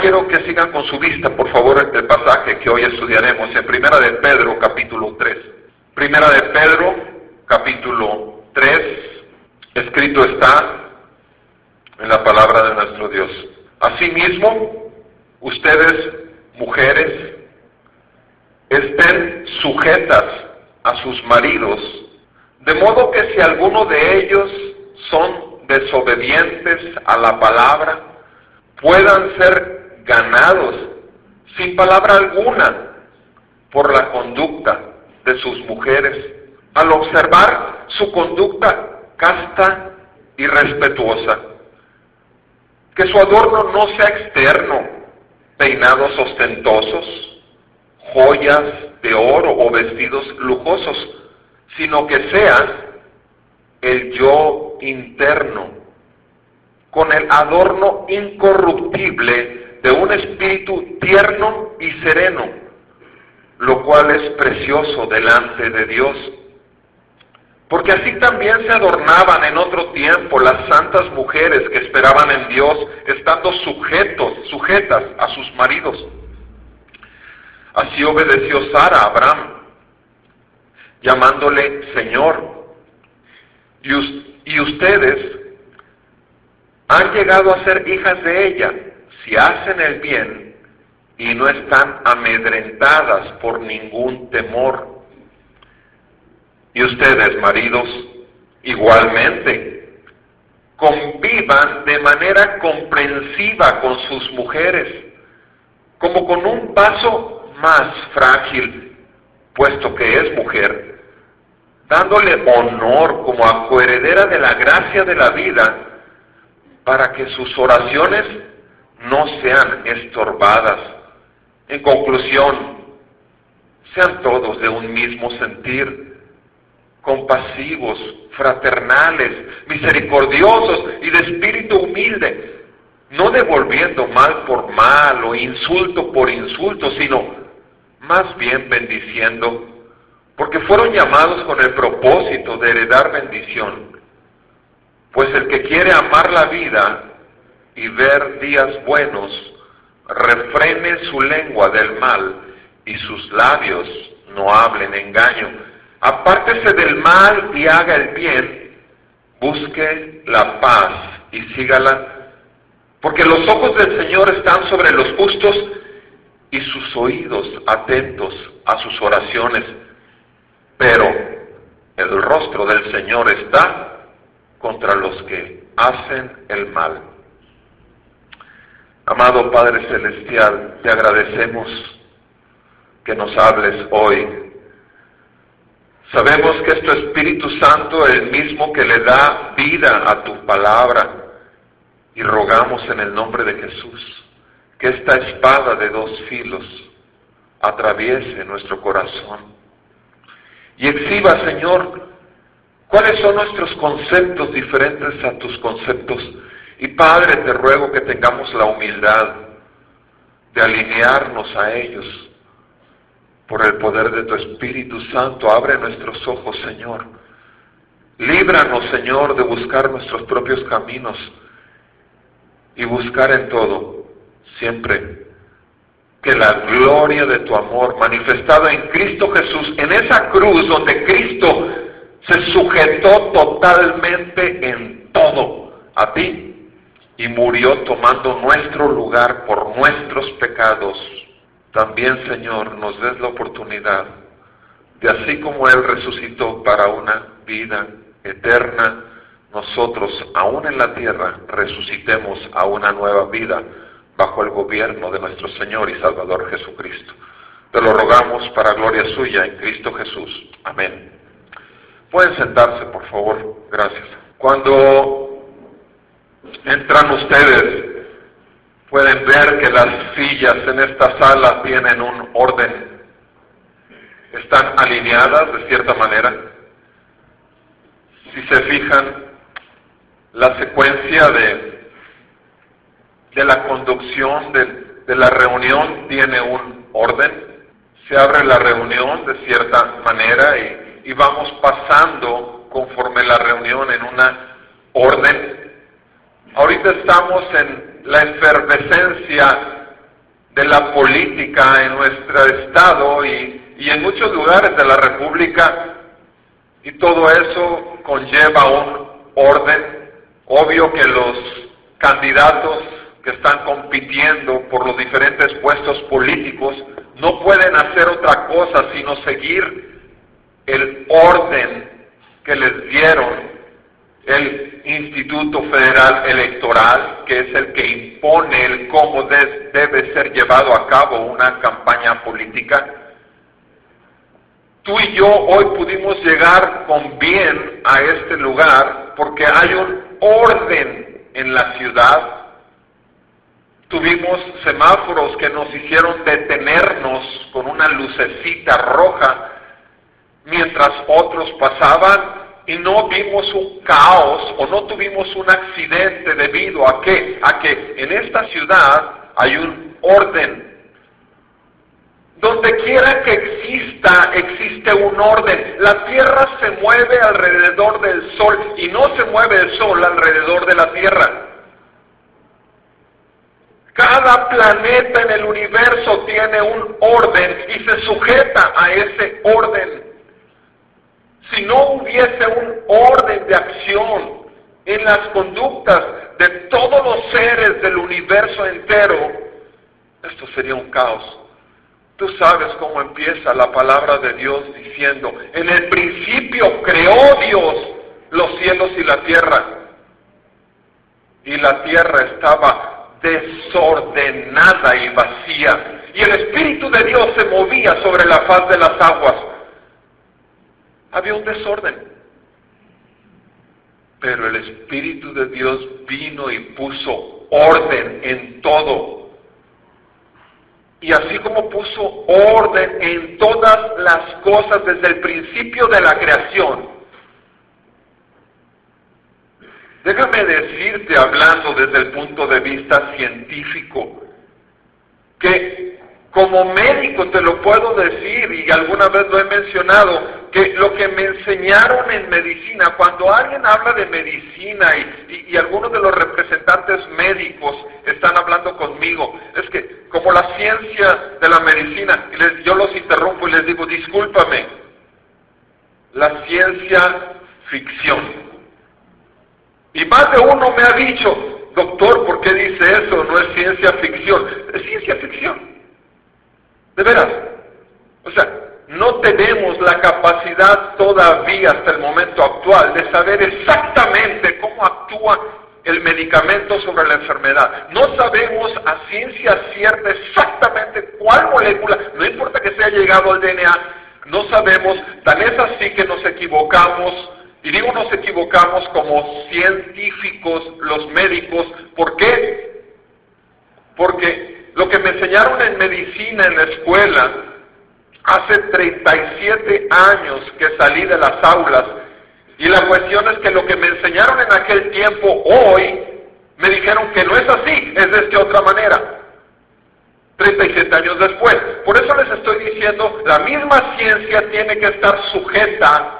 quiero que sigan con su vista, por favor, el pasaje que hoy estudiaremos en Primera de Pedro, capítulo 3. Primera de Pedro, capítulo 3, escrito está en la palabra de nuestro Dios. Asimismo, ustedes, mujeres, estén sujetas a sus maridos, de modo que si alguno de ellos son desobedientes a la palabra, puedan ser ganados sin palabra alguna por la conducta de sus mujeres, al observar su conducta casta y respetuosa. Que su adorno no sea externo, peinados ostentosos, joyas de oro o vestidos lujosos, sino que sea el yo interno, con el adorno incorruptible de un espíritu tierno y sereno, lo cual es precioso delante de Dios. Porque así también se adornaban en otro tiempo las santas mujeres que esperaban en Dios, estando sujetas a sus maridos. Así obedeció Sara a Abraham, llamándole Señor. Y ustedes han llegado a ser hijas de ella, si hacen el bien y no están amedrentadas por ningún temor. Y ustedes, maridos, igualmente, convivan de manera comprensiva con sus mujeres, como con un vaso más frágil, puesto que es mujer, dándole honor como a coheredera de la gracia de la vida, para que sus oraciones no sean estorbadas. En conclusión, sean todos de un mismo sentir, compasivos, fraternales, misericordiosos y de espíritu humilde, no devolviendo mal por mal o insulto por insulto, sino más bien bendiciendo, porque fueron llamados con el propósito de heredar bendición. Pues el que quiere amar la vida y ver días buenos, refrene su lengua del mal y sus labios no hablen engaño. Apártese del mal y haga el bien, busque la paz y sígala, porque los ojos del Señor están sobre los justos y sus oídos atentos a sus oraciones, pero el rostro del Señor está contra los que hacen el mal. Amado Padre Celestial, te agradecemos que nos hables hoy. Sabemos que es tu Espíritu Santo el mismo que le da vida a tu palabra, y rogamos en el nombre de Jesús que esta espada de dos filos atraviese nuestro corazón y exhiba, Señor, cuáles son nuestros conceptos diferentes a tus conceptos. Y Padre, te ruego que tengamos la humildad de alinearnos a ellos. Por el poder de tu Espíritu Santo, abre nuestros ojos, Señor. Líbranos, Señor, de buscar nuestros propios caminos y buscar en todo, siempre, que la gloria de tu amor manifestada en Cristo Jesús, en esa cruz donde Cristo se sujetó totalmente en todo a ti y murió tomando nuestro lugar por nuestros pecados. También, Señor, nos des la oportunidad de, así como Él resucitó para una vida eterna, nosotros, aún en la tierra, resucitemos a una nueva vida bajo el gobierno de nuestro Señor y Salvador Jesucristo. Te lo rogamos para gloria suya en Cristo Jesús. Amén. Pueden sentarse, por favor. Gracias. Cuando entran ustedes, pueden ver que las sillas en esta sala tienen un orden. Están alineadas de cierta manera. Si se fijan, la secuencia de la conducción de la reunión tiene un orden. Se abre la reunión de cierta manera y vamos pasando conforme la reunión en una orden. Ahorita estamos en la efervescencia de la política en nuestro estado y en muchos lugares de la República, y todo eso conlleva un orden. Obvio que los candidatos que están compitiendo por los diferentes puestos políticos no pueden hacer otra cosa sino seguir el orden que les dieron el Instituto Federal Electoral, que es el que impone el cómo debe ser llevado a cabo una campaña política. Tú y yo hoy pudimos llegar con bien a este lugar porque hay un orden en la ciudad. Tuvimos semáforos que nos hicieron detenernos con una lucecita roja mientras otros pasaban, y no vimos un caos o no tuvimos un accidente debido a que en esta ciudad hay un orden. Donde quiera que existe un orden. La tierra se mueve alrededor del sol y no se mueve el sol alrededor de la tierra. Cada planeta en el universo tiene un orden y se sujeta a ese orden. Si no hubiese un orden de acción en las conductas de todos los seres del universo entero, esto sería un caos. Tú sabes cómo empieza la palabra de Dios diciendo: en el principio creó Dios los cielos y la tierra. Y la tierra estaba desordenada y vacía, y el Espíritu de Dios se movía sobre la faz de las aguas. Había un desorden, pero el Espíritu de Dios vino y puso orden en todo. Y así como puso orden en todas las cosas desde el principio de la creación, déjame decirte, hablando desde el punto de vista científico, que como médico te lo puedo decir, y alguna vez lo he mencionado, que lo que me enseñaron en medicina, cuando alguien habla de medicina y algunos de los representantes médicos están hablando conmigo, es que como la ciencia de la medicina, yo los interrumpo y les digo: discúlpame, la ciencia ficción. Y más de uno me ha dicho: doctor, ¿por qué dice eso? No es ciencia ficción. Es ciencia ficción. De veras. O sea, no tenemos la capacidad todavía hasta el momento actual de saber exactamente cómo actúa el medicamento sobre la enfermedad. No sabemos a ciencia cierta exactamente cuál molécula, no importa que se haya llegado al DNA, no sabemos. Tal es así que nos equivocamos. Y digo nos equivocamos como científicos, los médicos. ¿Por qué? Porque lo que me enseñaron en medicina en la escuela, hace 37 años que salí de las aulas, y la cuestión es que lo que me enseñaron en aquel tiempo, hoy, me dijeron que no es así, es de esta otra manera. 37 años después. Por eso les estoy diciendo, la misma ciencia tiene que estar sujeta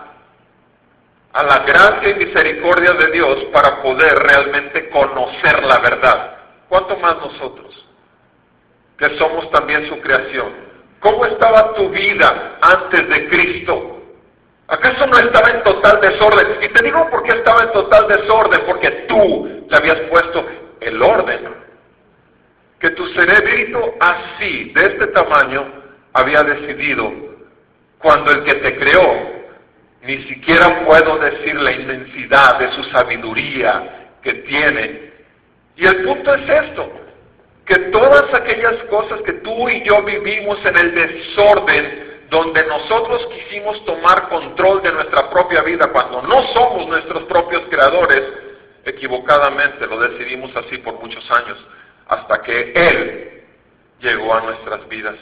a la gracia y misericordia de Dios para poder realmente conocer la verdad. ¿Cuánto más nosotros, que somos también su creación? ¿Cómo estaba tu vida antes de Cristo? ¿Acaso no estaba en total desorden? Y te digo por qué estaba en total desorden, porque tú le habías puesto el orden. Que tu cerebrito así, de este tamaño, había decidido, cuando el que te creó, ni siquiera puedo decir la inmensidad de su sabiduría que tiene. Y el punto es esto, que todas aquellas cosas que tú y yo vivimos en el desorden, donde nosotros quisimos tomar control de nuestra propia vida cuando no somos nuestros propios creadores, equivocadamente lo decidimos así por muchos años, hasta que Él llegó a nuestras vidas.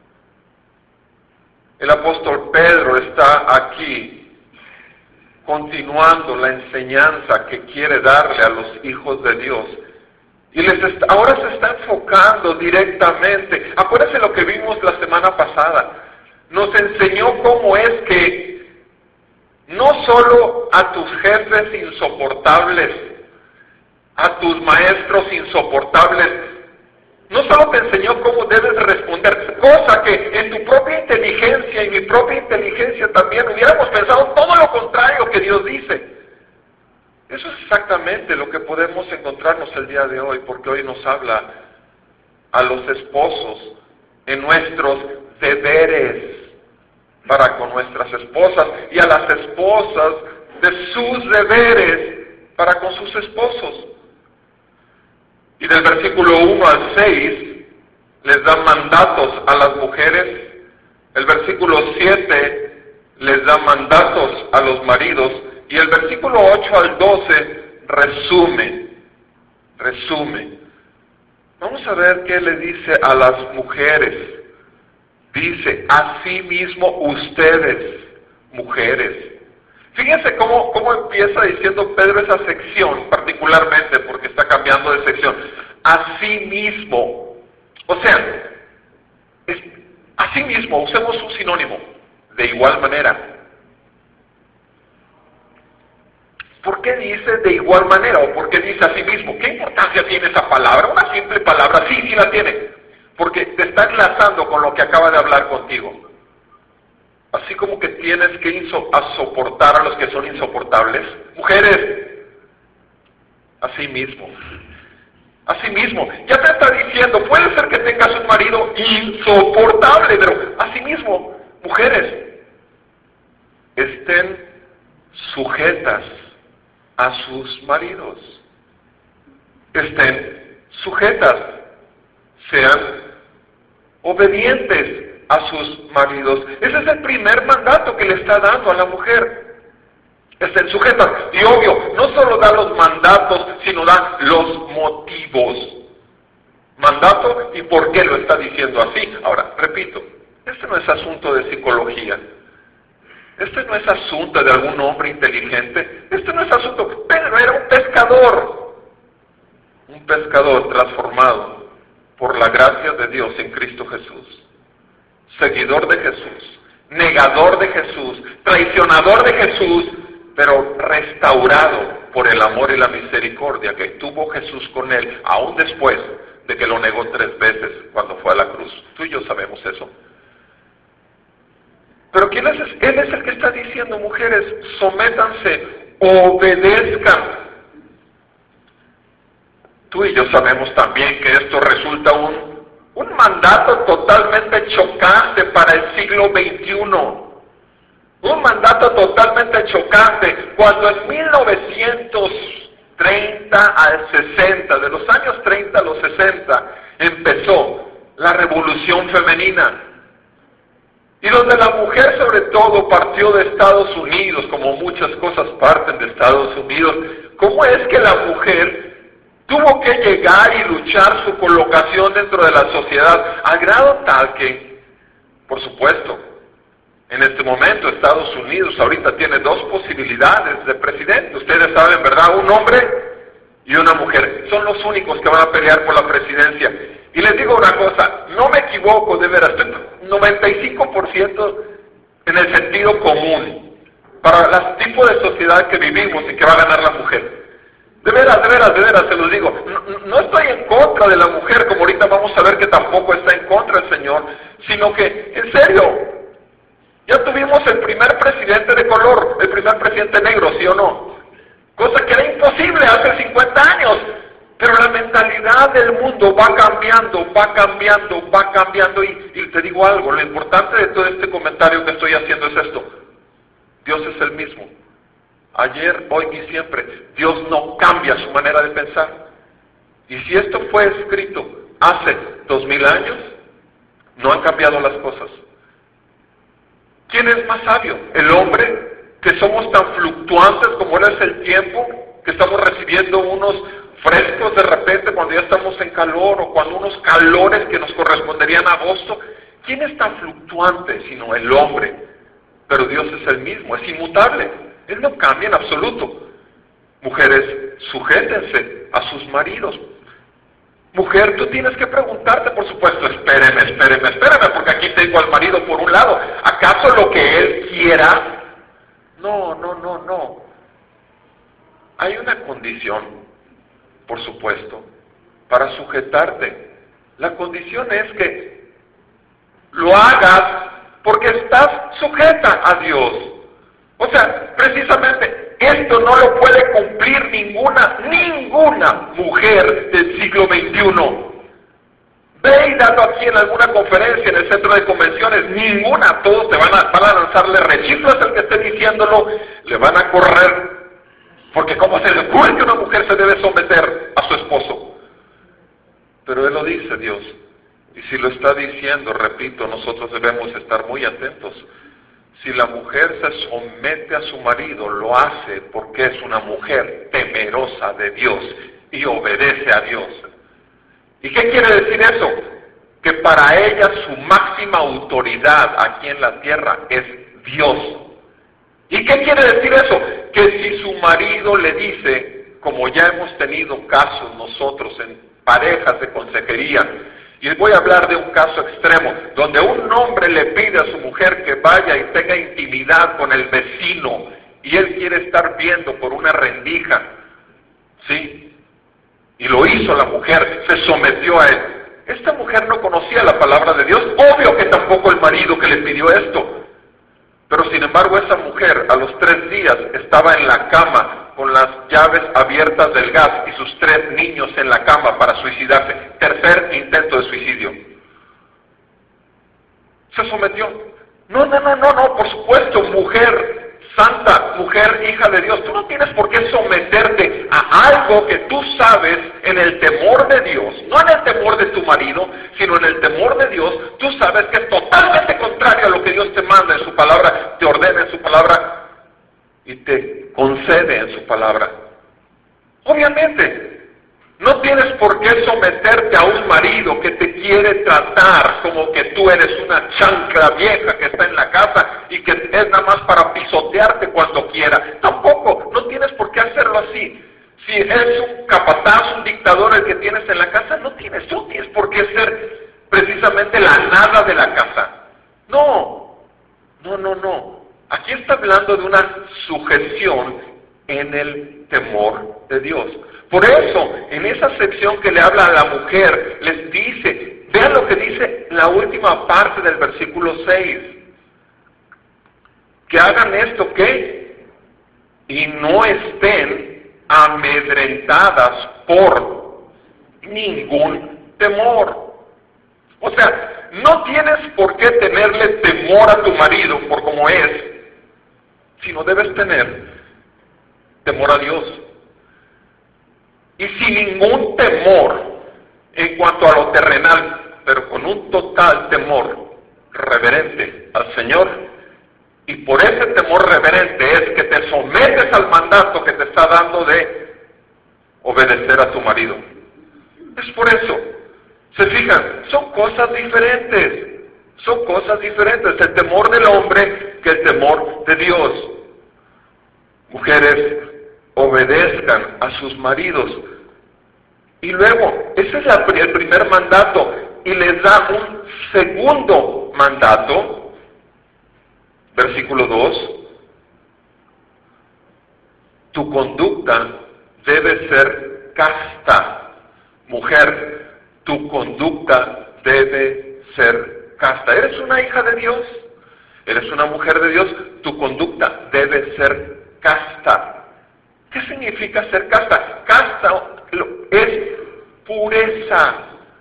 El apóstol Pedro está aquí continuando la enseñanza que quiere darle a los hijos de Dios. Y ahora se está enfocando directamente. Acuérdense lo que vimos la semana pasada. Nos enseñó cómo es que no solo a tus jefes insoportables, a tus maestros insoportables, No solo te enseñó cómo debes responder, cosa que en tu propia inteligencia y mi propia inteligencia también hubiéramos pensado todo lo contrario que Dios dice. Eso es exactamente lo que podemos encontrarnos el día de hoy, porque hoy nos habla a los esposos en nuestros deberes para con nuestras esposas y a las esposas de sus deberes para con sus esposos. Y del versículo 1 al 6 les da mandatos a las mujeres, el versículo 7 les da mandatos a los maridos y el versículo 8 al 12 resume. Vamos a ver qué le dice a las mujeres. Dice, asimismo ustedes, mujeres. Fíjense cómo empieza diciendo Pedro esa sección, particularmente porque está cambiando de sección. Asimismo. O sea, asimismo, usemos un sinónimo. De igual manera. ¿Por qué dice de igual manera o por qué dice asimismo? ¿Qué importancia tiene esa palabra? Una simple palabra, sí la tiene. Porque te está enlazando con lo que acaba de hablar contigo. Así como que tienes que soportar a los que son insoportables. Mujeres, así mismo, ya te está diciendo, puede ser que tengas un marido insoportable, pero así mismo, mujeres, estén sujetas a sus maridos. Estén sujetas, sean obedientes a sus maridos. Ese es el primer mandato que le está dando a la mujer. Estén sujetas. Y obvio, no solo da los mandatos, sino da los motivos. Mandato y por qué lo está diciendo así. Ahora, repito, este no es asunto de psicología. Este no es asunto de algún hombre inteligente. Este no es asunto. Pedro era un pescador transformado por la gracia de Dios en Cristo Jesús. Seguidor de Jesús, negador de Jesús, traicionador de Jesús, pero restaurado por el amor y la misericordia que tuvo Jesús con él, aún después de que lo negó 3 veces cuando fue a la cruz. Tú y yo sabemos eso. Pero ¿quién es? Él es el que está diciendo, mujeres, sométanse, obedezcan. Tú y yo sabemos también que esto resulta un mandato totalmente chocante para el siglo XXI. Un mandato totalmente chocante cuando en 1930 al 60, de los años 30 a los 60, empezó la revolución femenina. Y donde la mujer sobre todo partió de Estados Unidos, como muchas cosas parten de Estados Unidos. ¿Cómo es que la mujer tuvo que llegar y luchar su colocación dentro de la sociedad al grado tal que, por supuesto, en este momento Estados Unidos ahorita tiene 2 posibilidades de presidente? Ustedes saben, ¿verdad? Un hombre y una mujer. Son los únicos que van a pelear por la presidencia. Y les digo una cosa, no me equivoco, de veras, estoy 95% en el sentido común para el tipo de sociedad que vivimos y que va a ganar la mujer. De veras, se los digo, no estoy en contra de la mujer, como ahorita vamos a ver que tampoco está en contra el Señor, sino que, en serio, ya tuvimos el primer presidente de color, el primer presidente negro, ¿sí o no? Cosa que era imposible hace 50 años, pero la mentalidad del mundo va cambiando, y te digo algo, lo importante de todo este comentario que estoy haciendo es esto: Dios es el mismo. Ayer, hoy y siempre. Dios no cambia su manera de pensar. Y si esto fue escrito hace 2000 años, no han cambiado las cosas. ¿Quién es más sabio? ¿El hombre? Que somos tan fluctuantes como es el tiempo, que estamos recibiendo unos frescos de repente cuando ya estamos en calor, o cuando unos calores que nos corresponderían a agosto. ¿Quién es tan fluctuante sino el hombre? Pero Dios es el mismo, es inmutable. Él no cambia en absoluto. Mujeres, sujétense a sus maridos. Mujer, tú tienes que preguntarte, por supuesto, espéreme, porque aquí tengo al marido por un lado. ¿Acaso lo que él quiera? No. Hay una condición, por supuesto, para sujetarte. La condición es que lo hagas porque estás sujeta a Dios. O sea, precisamente esto no lo puede cumplir ninguna mujer del siglo XXI. Ve y dalo aquí en alguna conferencia, en el centro de convenciones, ninguna, todos te van a lanzarle rechiflas al que esté diciéndolo, le van a correr, porque ¿cómo se le ocurre que una mujer se debe someter a su esposo? Pero Él lo dice, Dios, y si lo está diciendo, repito, nosotros debemos estar muy atentos. Si la mujer se somete a su marido, lo hace porque es una mujer temerosa de Dios y obedece a Dios. ¿Y qué quiere decir eso? Que para ella su máxima autoridad aquí en la tierra es Dios. ¿Y qué quiere decir eso? Que si su marido le dice, como ya hemos tenido casos nosotros en parejas de consejería, y les voy a hablar de un caso extremo, donde un hombre le pide a su mujer que vaya y tenga intimidad con el vecino, y él quiere estar viendo por una rendija, ¿sí? Y lo hizo la mujer, se sometió a él. Esta mujer no conocía la palabra de Dios, obvio que tampoco el marido que le pidió esto. Pero sin embargo esa mujer a los 3 días estaba en la cama con las llaves abiertas del gas y sus 3 niños en la cama para suicidarse. Tercer intento de suicidio. Se sometió. No, por supuesto, mujer santa, mujer hija de Dios, tú no tienes por qué someterte a algo que tú sabes en el temor de Dios, no en el temor de tu marido, sino en el temor de Dios. Tú sabes que es totalmente contrario a lo que Dios te manda en su palabra, te ordena en su palabra y te concede en su palabra. Obviamente, no tienes por qué someterte a un marido que te quiere tratar como que tú eres una chancla vieja que está en la casa y que es nada más para pisotearte cuando quiera. Tampoco, no tienes por qué hacerlo así. Si es un capataz, un dictador el que tienes en la casa, tú no tienes por qué ser precisamente la nada de la casa. No. Aquí está hablando de una sujeción en el temor de Dios. Por eso, en esa sección que le habla a la mujer, les dice, vean lo que dice la última parte del versículo 6. Que hagan esto, ¿qué? Y no estén amedrentadas por ningún temor. O sea, no tienes por qué tenerle temor a tu marido por como es, sino debes tener temor a Dios. Y sin ningún temor en cuanto a lo terrenal, pero con un total temor reverente al Señor. Y por ese temor reverente es que te sometes al mandato que te está dando de obedecer a tu marido. Es por eso. Se fijan, son cosas diferentes. Son cosas diferentes. El temor del hombre que el temor de Dios. Mujeres, obedezcan a sus maridos. Y luego, ese es el primer mandato, y les da un segundo mandato, versículo 2, tu conducta debe ser casta. Mujer, tu conducta debe ser casta. ¿Eres una hija de Dios? ¿Eres una mujer de Dios? Tu conducta debe ser casta. ¿Qué significa ser casta? Casta es pureza,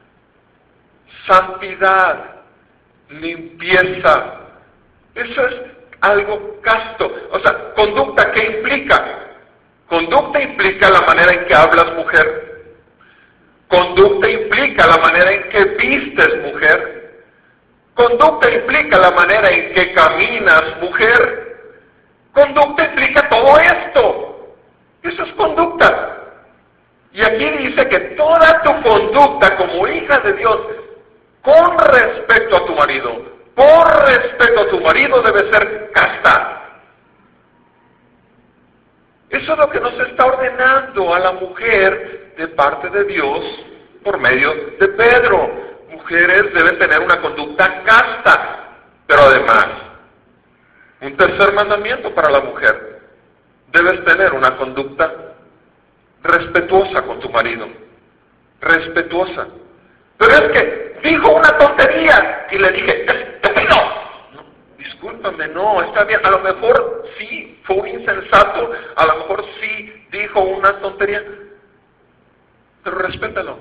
santidad, limpieza. Eso es algo casto. O sea, conducta, ¿qué implica? Conducta implica la manera en que hablas, mujer. Conducta implica la manera en que vistes, mujer. Conducta implica la manera en que caminas, mujer. Conducta implica todo esto. Eso es conducta. Y aquí dice que toda tu conducta como hija de Dios, con respecto a tu marido, por respeto a tu marido, debe ser casta. Eso es lo que nos está ordenando a la mujer de parte de Dios por medio de Pedro. Mujeres deben tener una conducta casta, pero además, un tercer mandamiento para la mujer: debes tener una conducta respetuosa con tu marido, respetuosa. Pero es que dijo una tontería y le dije, ¡estúpido! No, discúlpame, no, está bien, a lo mejor sí fue un insensato, a lo mejor sí dijo una tontería, pero respétalo,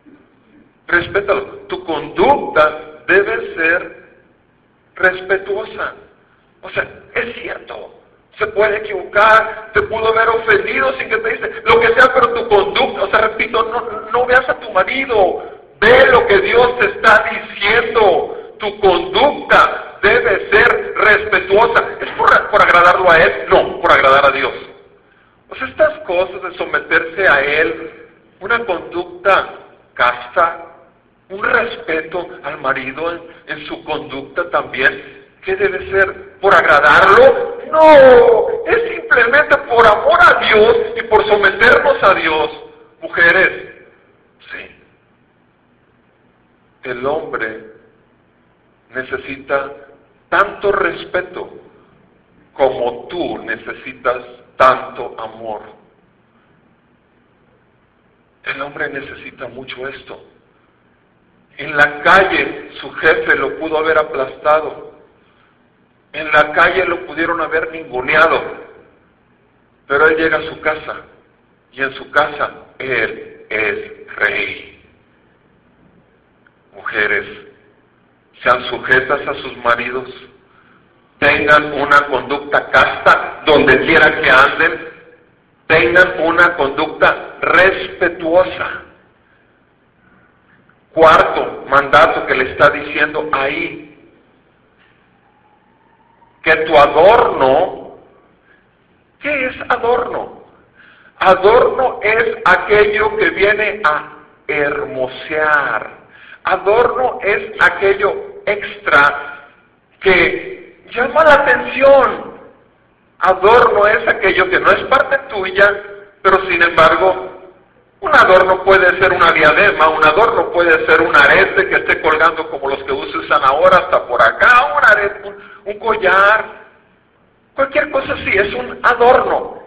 tu conducta debe ser respetuosa. O sea, es cierto, se puede equivocar, te pudo haber ofendido sin que te dice lo que sea, pero tu conducta, o sea, repito, no veas a tu marido, ve lo que Dios te está diciendo, tu conducta debe ser respetuosa. ¿Es por agradarlo a Él? No, por agradar a Dios. O sea, estas cosas de someterse a Él, una conducta casta, un respeto al marido en su conducta también, ¿qué debe ser? ¿Por agradarlo? No, es simplemente por amor a Dios y por someternos a Dios. Mujeres, sí, el hombre necesita tanto respeto como tú necesitas tanto amor. El hombre necesita mucho esto. En la calle su jefe lo pudo haber aplastado. En la calle lo pudieron haber ninguneado. Pero él llega a su casa y en su casa él es rey. Mujeres, sean sujetas a sus maridos, tengan una conducta casta donde quiera que anden, tengan una conducta respetuosa. Cuarto mandato que le está diciendo ahí, que tu adorno, ¿qué es adorno? Adorno es aquello que viene a hermosear. Adorno es aquello extra que llama la atención. Adorno es aquello que no es parte tuya, pero sin embargo, un adorno puede ser una diadema, un adorno puede ser un arete que esté colgando como los que usan ahora hasta por acá, un arete, un collar, cualquier cosa así, es un adorno.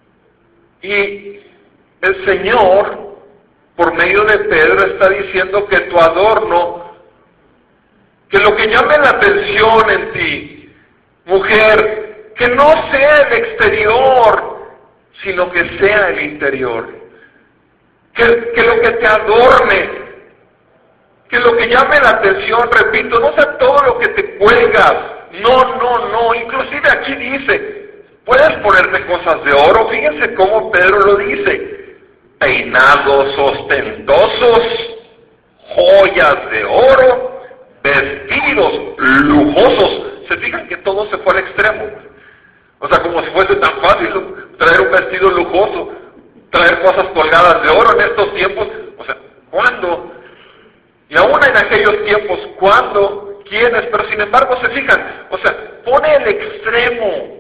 Y el Señor, por medio de Pedro, está diciendo que tu adorno, que lo que llame la atención en ti, mujer, que no sea el exterior, sino que sea el interior. Que lo que te adorne, que lo que llame la atención, repito, no sea todo lo que te cuelgas, no, inclusive aquí dice, puedes ponerte cosas de oro, fíjense cómo Pedro lo dice, peinados ostentosos, joyas de oro, vestidos lujosos. ¿Se fijan que todo se fue al extremo? O sea, como si fuese tan fácil traer un vestido lujoso, traer cosas colgadas de oro en estos tiempos. O sea, ¿cuándo? Y aún en aquellos tiempos, ¿cuándo? ¿Quiénes? Pero sin embargo, se fijan, o sea, pone el extremo.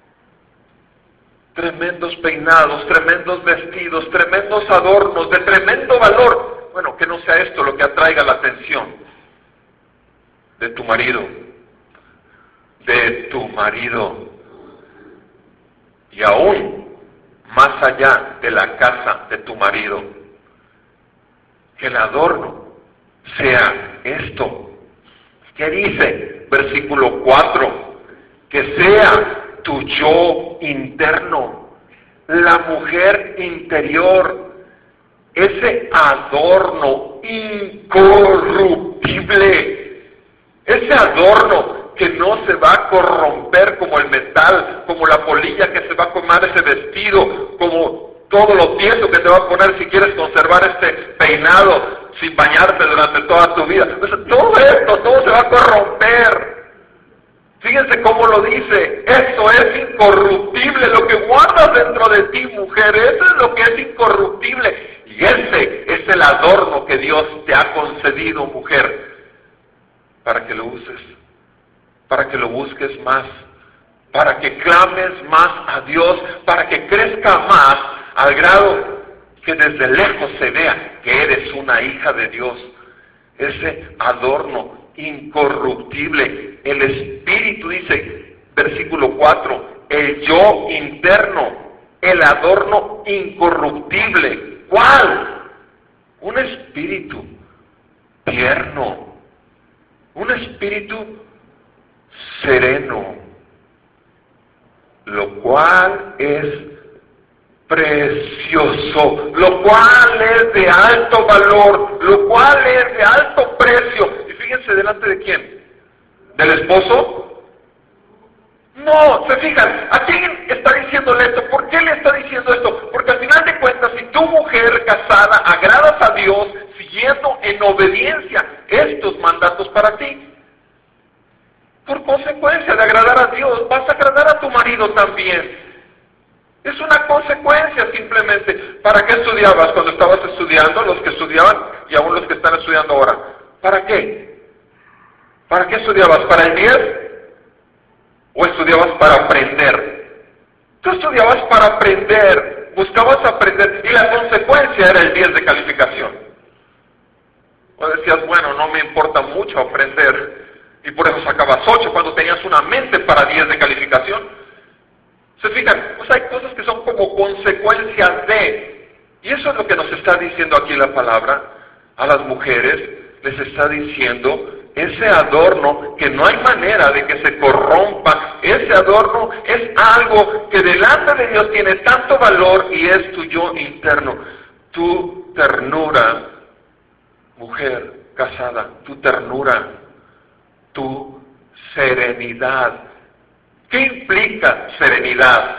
Tremendos peinados, tremendos vestidos, tremendos adornos, de tremendo valor. Bueno, que no sea esto lo que atraiga la atención de tu marido. De tu marido. Y aún más allá de la casa de tu marido, que el adorno sea esto. ¿Qué dice? Versículo 4, que sea tu yo interno, la mujer interior, ese adorno incorruptible, ese adorno que no se va a corromper como el metal, como la polilla que se va a comer ese vestido, como todo lo tieso que te va a poner si quieres conservar este peinado sin bañarte durante toda tu vida. O sea, todo esto, todo se va a corromper. Fíjense cómo lo dice, eso es incorruptible, lo que guardas dentro de ti, mujer, eso es lo que es incorruptible. Y ese es el adorno que Dios te ha concedido, mujer, para que lo uses, para que lo busques más, para que clames más a Dios, para que crezca más, al grado que desde lejos se vea que eres una hija de Dios. Ese adorno incorruptible, el Espíritu dice, versículo 4, el yo interno, el adorno incorruptible. ¿Cuál? Un espíritu tierno, un espíritu sereno, lo cual es precioso, lo cual es de alto valor, lo cual es de alto precio. Y fíjense, ¿delante de quién? ¿Del esposo? No, se fijan, ¿a quién está diciéndole esto? ¿Por qué le está diciendo esto? Porque al final de cuentas, si tu mujer casada agradas a Dios, siguiendo en obediencia estos mandatos para ti, por consecuencia de agradar a Dios, vas a agradar a tu marido también. Es una consecuencia simplemente. ¿Para qué estudiabas cuando estabas estudiando? Los que estudiaban y aún los que están estudiando ahora. ¿Para qué? ¿Para qué estudiabas? ¿Para el 10? ¿O estudiabas para aprender? Tú estudiabas para aprender, buscabas aprender, y la consecuencia era el 10 de calificación. O decías, bueno, no me importa mucho aprender, y por eso sacabas 8 cuando tenías una mente para 10 de calificación. ¿Se fijan? Pues hay cosas que son como consecuencias de, y eso es lo que nos está diciendo aquí la palabra. A las mujeres les está diciendo, ese adorno que no hay manera de que se corrompa, ese adorno es algo que delante de Dios tiene tanto valor y es tu yo interno, tu ternura, mujer casada, tu ternura, tu serenidad. ¿Qué implica serenidad?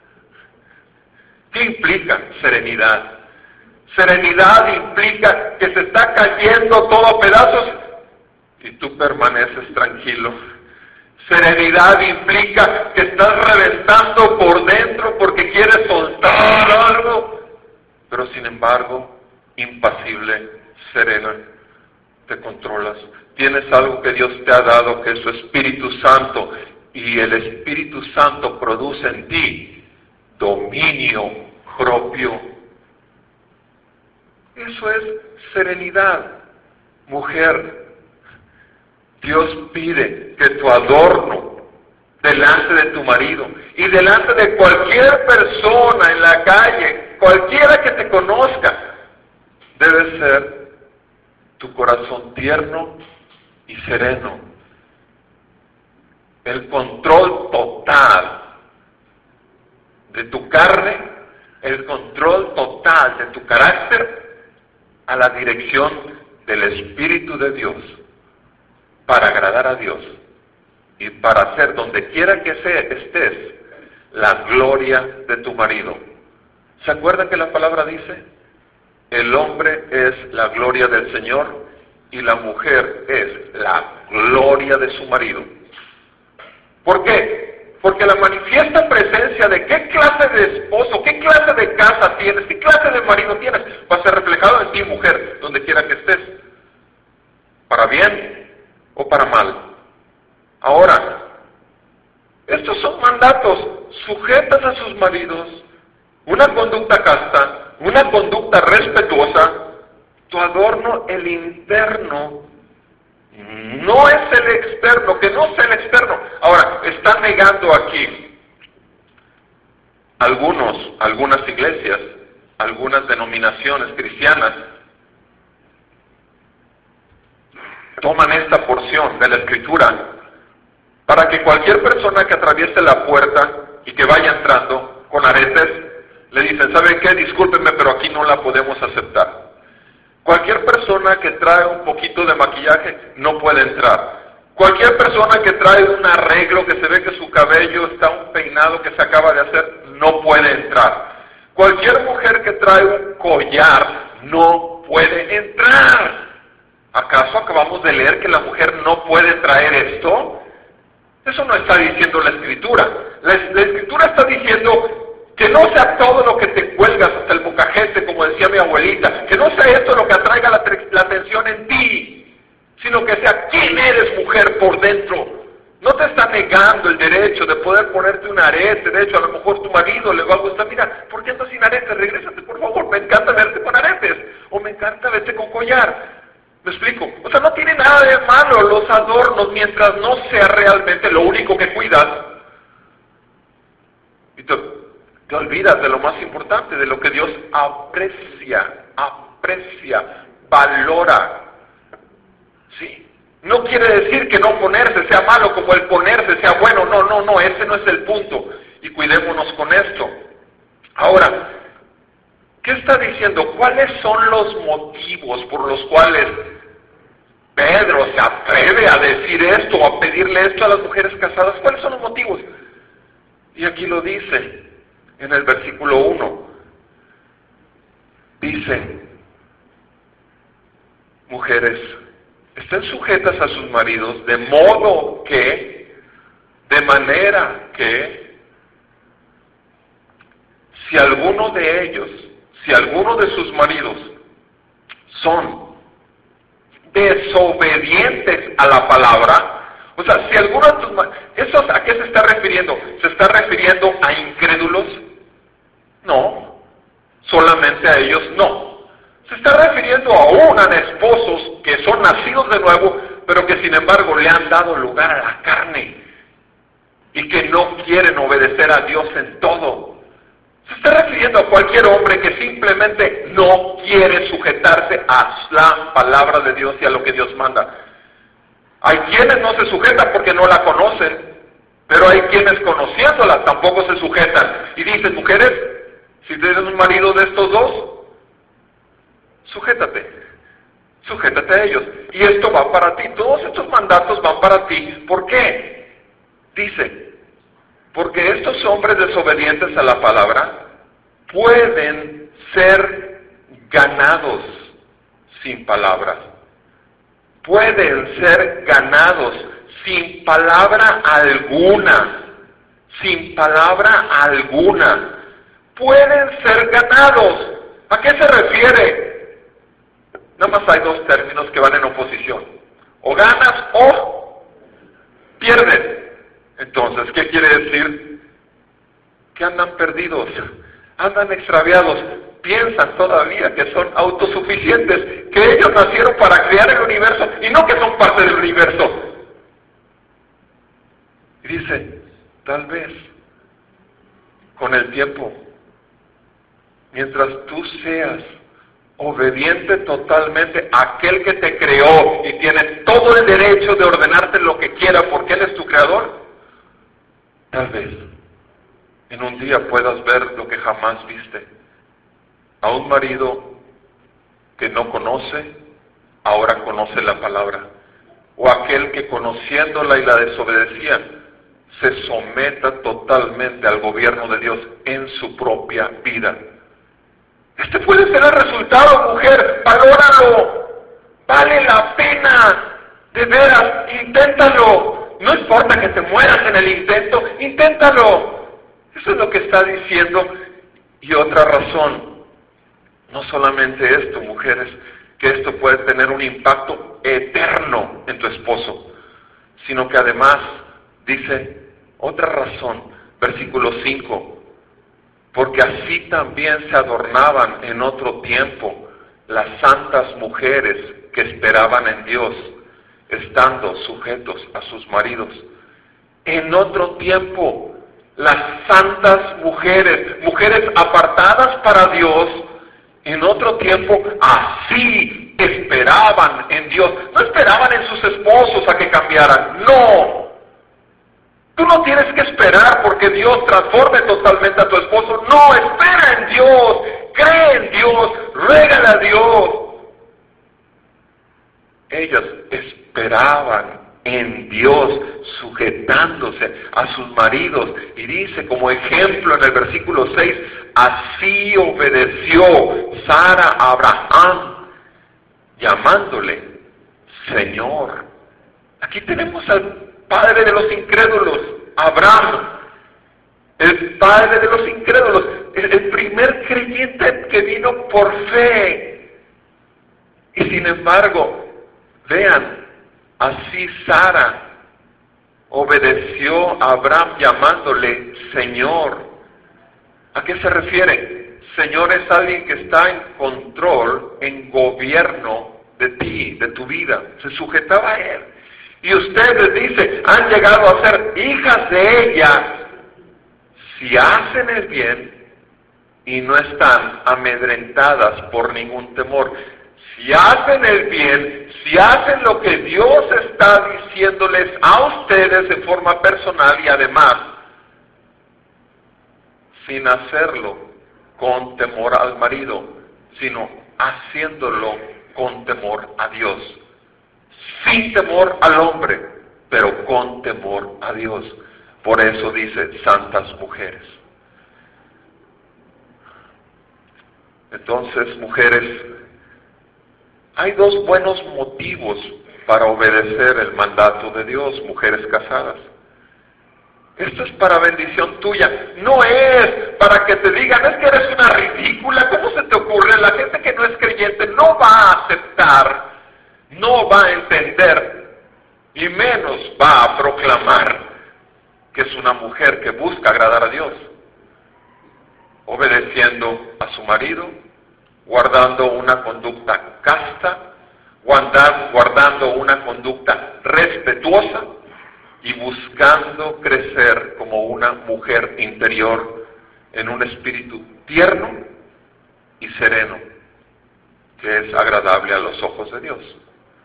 ¿Qué implica serenidad? Serenidad implica que se está cayendo todo a pedazos y tú permaneces tranquilo. Serenidad implica que estás reventando por dentro porque quieres soltar algo, pero sin embargo, impasible, serena, te controlas. Tienes algo que Dios te ha dado, que es su Espíritu Santo, y el Espíritu Santo produce en ti dominio propio. Eso es serenidad, mujer. Dios pide que tu adorno delante de tu marido y delante de cualquier persona en la calle, cualquiera que te conozca, debe ser tu corazón tierno y sereno. El control total de tu carne, el control total de tu carácter a la dirección del Espíritu de Dios, para agradar a Dios y para hacer donde quiera que estés la gloria de tu marido. ¿Se acuerdan que la palabra dice? El hombre es la gloria del Señor y la mujer es la gloria de su marido. ¿Por qué? Porque la manifiesta presencia de qué clase de esposo, qué clase de casa tienes, qué clase de marido tienes, va a ser reflejado en ti, mujer, donde quiera que estés, para bien o para mal. Ahora, estos son mandatos. Sujetas a sus maridos, una conducta casta, una conducta respetuosa. Tu adorno, el interno, no es el externo, que no sea el externo. Ahora, están negando aquí algunas iglesias, algunas denominaciones cristianas, toman esta porción de la Escritura para que cualquier persona que atraviese la puerta y que vaya entrando con aretes, le dicen, ¿saben qué? Discúlpenme, pero aquí no la podemos aceptar. Cualquier persona que trae un poquito de maquillaje no puede entrar. Cualquier persona que trae un arreglo, que se ve que su cabello está un peinado que se acaba de hacer, no puede entrar. Cualquier mujer que trae un collar no puede entrar. ¿Acaso acabamos de leer que la mujer no puede traer esto? Eso no está diciendo la Escritura. La Escritura está diciendo que no sea todo lo que te cuelgas hasta el mocajete, como decía mi abuelita, que no sea esto lo que atraiga la atención en ti, sino que sea quién eres, mujer, por dentro. No te está negando el derecho de poder ponerte un arete. De hecho, a lo mejor tu marido le va a gustar, mira, ¿por qué andas sin aretes? Regrésate, por favor, me encanta verte con aretes, o me encanta verte con collar. ¿Me explico? O sea, no tiene nada de malo los adornos mientras no sea realmente lo único que cuidas. Y te olvidas de lo más importante, de lo que Dios aprecia, valora. Sí. No quiere decir que no ponerse sea malo, como el ponerse sea bueno. No, ese no es el punto. Y cuidémonos con esto. Ahora, ¿qué está diciendo? ¿Cuáles son los motivos por los cuales Pedro se atreve a decir esto o a pedirle esto a las mujeres casadas? ¿Cuáles son los motivos? Y aquí lo dice en el versículo 1. Dice: mujeres, estén sujetas a sus maridos, de manera que, si alguno de sus maridos son desobedientes a la palabra, o sea, si alguno de tus maridos, ¿eso a qué se está refiriendo? ¿Se está refiriendo a incrédulos? No, solamente a ellos no. Se está refiriendo aún a esposos que son nacidos de nuevo, pero que sin embargo le han dado lugar a la carne y que no quieren obedecer a Dios en todo. Se está refiriendo a cualquier hombre que simplemente no quiere sujetarse a la palabra de Dios y a lo que Dios manda. Hay quienes no se sujetan porque no la conocen, pero hay quienes conociéndola tampoco se sujetan. Y dicen: mujeres, si tienes un marido de estos dos, sujétate a ellos. Y esto va para ti, todos estos mandatos van para ti. ¿Por qué? Dice: porque estos hombres desobedientes a la palabra pueden ser ganados sin palabras. Pueden ser ganados sin palabra alguna. Sin palabra alguna. Pueden ser ganados. ¿A qué se refiere? Nada más hay dos términos que van en oposición: o ganas o pierdes. Entonces, ¿qué quiere decir? Que andan perdidos, andan extraviados, piensan todavía que son autosuficientes, que ellos nacieron para crear el universo y no que son parte del universo. Y dice: tal vez con el tiempo, mientras tú seas obediente totalmente a aquel que te creó y tiene todo el derecho de ordenarte lo que quiera porque Él es tu creador, tal vez en un día puedas ver lo que jamás viste. A un marido que no conoce, ahora conoce la palabra. O aquel que conociéndola y la desobedecía, se someta totalmente al gobierno de Dios en su propia vida. Este puede ser el resultado, mujer, valóralo, vale la pena, de veras, inténtalo. No importa que te mueras en el intento, inténtalo. Eso es lo que está diciendo. Y otra razón, no solamente esto, mujeres, que esto puede tener un impacto eterno en tu esposo, sino que además dice otra razón, versículo 5, porque así también se adornaban en otro tiempo las santas mujeres que esperaban en Dios, estando sujetos a sus maridos. En otro tiempo, las santas mujeres, mujeres apartadas para Dios, en otro tiempo así esperaban en Dios. No esperaban en sus esposos a que cambiaran, no. Tú no tienes que esperar porque Dios transforme totalmente a tu esposo. No, espera en Dios, cree en Dios, ruégale a Dios. Ellas esperaban en Dios, sujetándose a sus maridos. Y dice como ejemplo en el versículo 6, así obedeció Sara a Abraham, llamándole Señor. Aquí tenemos al padre de los incrédulos, Abraham, el padre de los incrédulos, el primer creyente que vino por fe. Y sin embargo, vean, así Sara obedeció a Abraham llamándole Señor. ¿A qué se refiere? Señor es alguien que está en control, en gobierno de ti, de tu vida. Se sujetaba a Él. Y ustedes, dice, han llegado a ser hijas de ella si hacen el bien y no están amedrentadas por ningún temor. si hacen el bien, si hacen lo que Dios está diciéndoles a ustedes en forma personal y además sin hacerlo con temor al marido, sino haciéndolo con temor a Dios, sin temor al hombre, pero con temor a Dios. Por eso dice santas mujeres. Entonces, mujeres, hay dos buenos motivos para obedecer el mandato de Dios, mujeres casadas. Esto es para bendición tuya, no es para que te digan, es que eres una ridícula, ¿cómo se te ocurre? La gente que no es creyente no va a aceptar, no va a entender, y menos va a proclamar que es una mujer que busca agradar a Dios, obedeciendo a su marido, guardando una conducta casta, guardando una conducta respetuosa y buscando crecer como una mujer interior en un espíritu tierno y sereno, que es agradable a los ojos de Dios.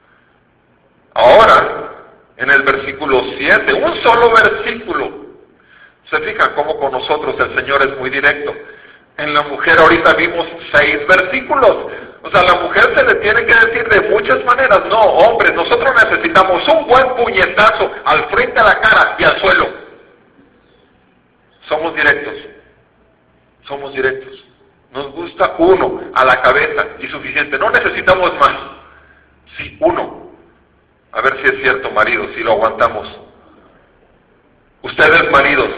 Ahora, en el versículo 7, un solo versículo, se fijan cómo con nosotros el Señor es muy directo. En la mujer ahorita vimos 6 versículos. O sea, a la mujer se le tiene que decir de muchas maneras. No, hombres, nosotros necesitamos un buen puñetazo al frente, a la cara y al suelo. Somos directos. Somos directos. Nos gusta uno a la cabeza y suficiente. No necesitamos más. Sí, uno. A ver si es cierto, maridos, si lo aguantamos. Ustedes, maridos,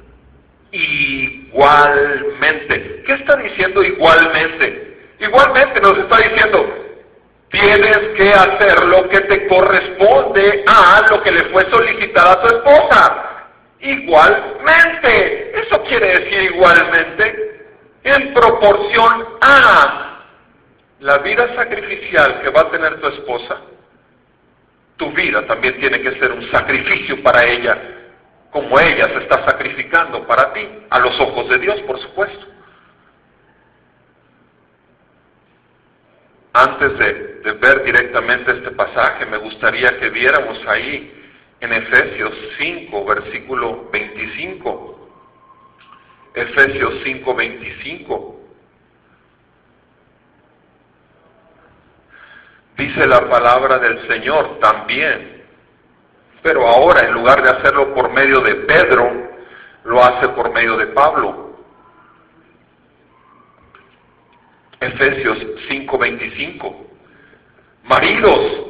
igualmente. ¿Qué está diciendo igualmente? Igualmente nos está diciendo, tienes que hacer lo que te corresponde a lo que le fue solicitada a tu esposa. Igualmente. Eso quiere decir igualmente, en proporción a la vida sacrificial que va a tener tu esposa, tu vida también tiene que ser un sacrificio para ella, como ella se está sacrificando para ti, a los ojos de Dios, por supuesto. Antes de ver directamente este pasaje, me gustaría que viéramos ahí en Efesios 5, versículo 25. Efesios 5, 25. Dice la palabra del Señor también, pero ahora en lugar de hacerlo por medio de Pedro, lo hace por medio de Pablo. Efesios 5:25. Maridos,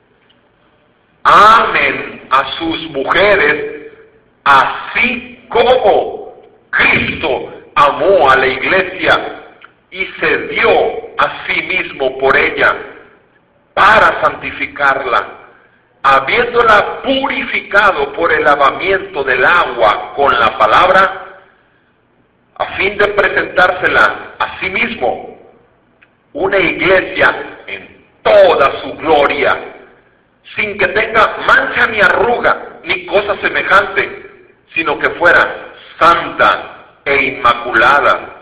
amen a sus mujeres así como Cristo amó a la iglesia y se dio a sí mismo por ella para santificarla, habiéndola purificado por el lavamiento del agua con la palabra, a fin de presentársela a sí mismo una iglesia en toda su gloria, sin que tenga mancha ni arruga, ni cosa semejante, sino que fuera santa e inmaculada.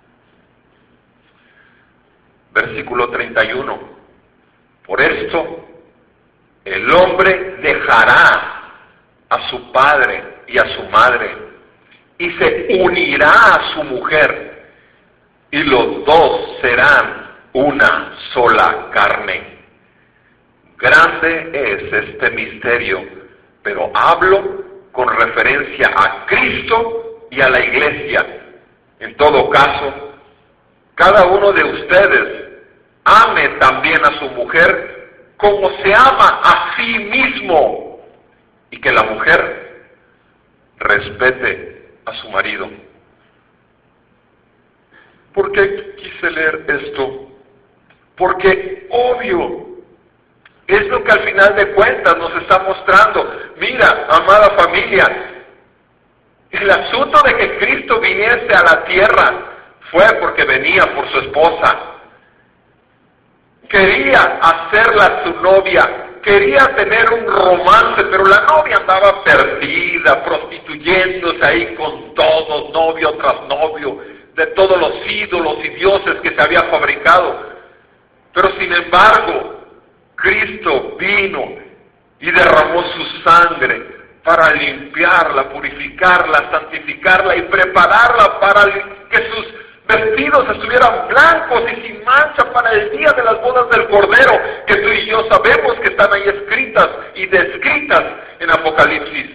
Versículo 31. Por esto, el hombre dejará a su padre y a su madre, y se unirá a su mujer, y los dos serán una sola carne. Grande es este misterio, pero hablo con referencia a Cristo y a la iglesia. En todo caso, cada uno de ustedes ame también a su mujer como se ama a sí mismo, y que la mujer respete a su marido. ¿Por qué quise leer esto? Porque obvio, es lo que al final de cuentas nos está mostrando. Mira, amada familia, el asunto de que Cristo viniese a la tierra fue porque venía por su esposa. Quería hacerla su novia, quería tener un romance, pero la novia andaba perdida, prostituyéndose ahí con todos, novio tras novio, de todos los ídolos y dioses que se había fabricado. Pero sin embargo, Cristo vino y derramó su sangre para limpiarla, purificarla, santificarla y prepararla para que sus vestidos estuvieran blancos y sin mancha para el día de las bodas del Cordero, que tú y yo sabemos que están ahí escritas y descritas en Apocalipsis.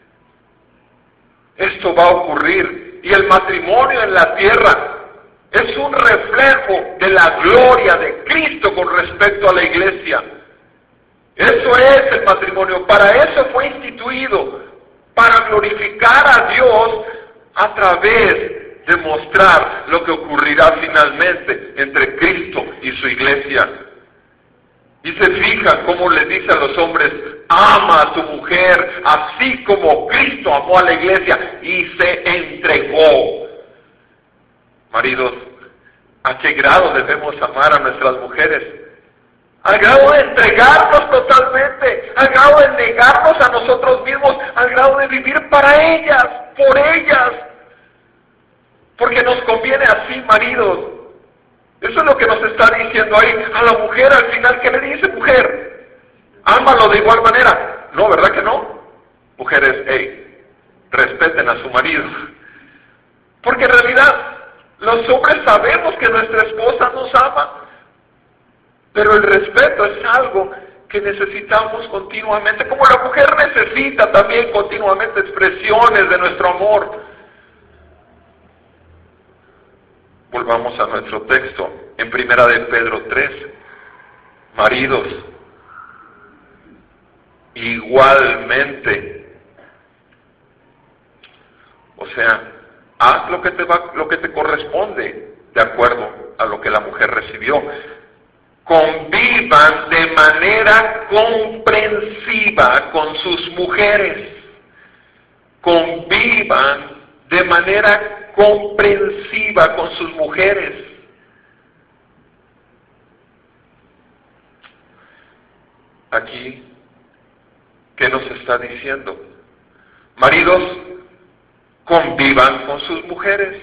Esto va a ocurrir, y el matrimonio en la tierra es un reflejo de la gloria de Cristo con respecto a la iglesia. Eso es el matrimonio, para eso fue instituido, para glorificar a Dios a través de mostrar lo que ocurrirá finalmente entre Cristo y su iglesia. Y se fija cómo le dice a los hombres: ama a tu mujer, así como Cristo amó a la iglesia y se entregó. Maridos, ¿a qué grado debemos amar a nuestras mujeres? Al grado de entregarnos totalmente, al grado de negarnos a nosotros mismos, al grado de vivir para ellas, por ellas. Porque nos conviene así, maridos. Eso es lo que nos está diciendo ahí a la mujer al final. ¿Qué le dice, mujer? Ámalo de igual manera. No, ¿verdad que no? Mujeres, respeten a su marido. Porque en realidad los hombres sabemos que nuestra esposa nos ama, pero el respeto es algo que necesitamos continuamente, como la mujer necesita también continuamente expresiones de nuestro amor. Volvamos a nuestro texto, en 1 de Pedro 3. Maridos, igualmente, o sea, haz lo que te corresponde de acuerdo a lo que la mujer recibió. Convivan de manera comprensiva con sus mujeres. Convivan de manera comprensiva con sus mujeres. Aquí, ¿qué nos está diciendo? Maridos, convivan con sus mujeres.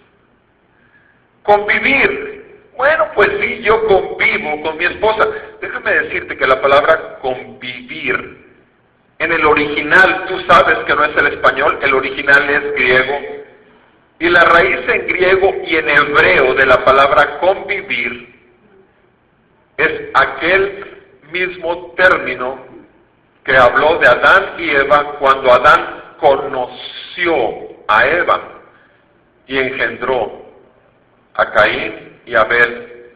Convivir. Bueno, pues sí, yo convivo con mi esposa. Déjame decirte que la palabra convivir, en el original, tú sabes que no es el español, el original es griego. Y la raíz en griego y en hebreo de la palabra convivir es aquel mismo término que habló de Adán y Eva cuando Adán conoció a Eva y engendró a Caín y Abel.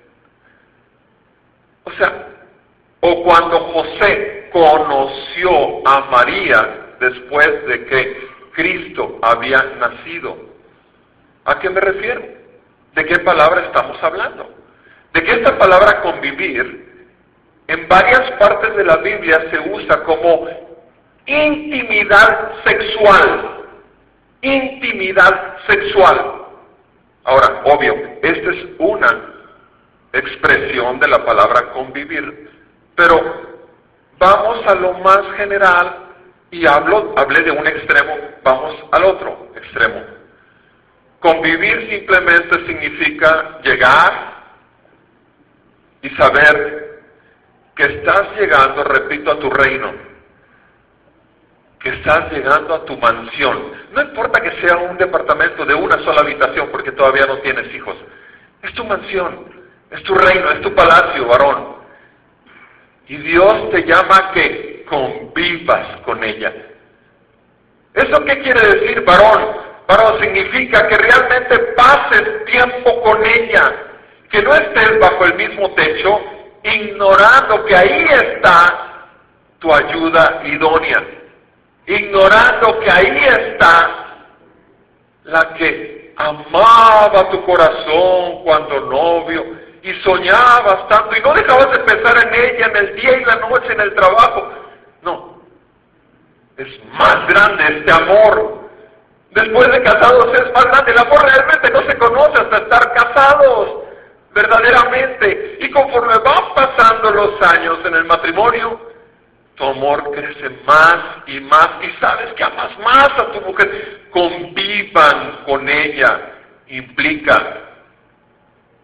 O sea, o cuando José conoció a María después de que Cristo había nacido. ¿A qué me refiero? ¿De qué palabra estamos hablando? De que esta palabra convivir en varias partes de la Biblia se usa como intimidad sexual. Intimidad sexual. Ahora, obvio, esta es una expresión de la palabra convivir, pero vamos a lo más general y hablé de un extremo, vamos al otro extremo. Convivir simplemente significa llegar y saber que estás llegando, repito, a tu reino, que estás llegando a tu mansión. No importa que sea un departamento de una sola habitación porque todavía no tienes hijos. Es tu mansión, es tu reino, es tu palacio, varón. Y Dios te llama a que convivas con ella. ¿Eso qué quiere decir, varón? Varón significa que realmente pases tiempo con ella, que no estés bajo el mismo techo, ignorando que ahí está tu ayuda idónea. Ignorando que ahí está la que amaba tu corazón cuando novio y soñabas tanto y no dejabas de pensar en ella en el día y la noche en el trabajo. No, es más grande este amor. Después de casados es más grande. El amor realmente no se conoce hasta estar casados, verdaderamente. Y conforme van pasando los años en el matrimonio, tu amor crece más y más, y sabes que amas más a tu mujer. Convivan con ella implica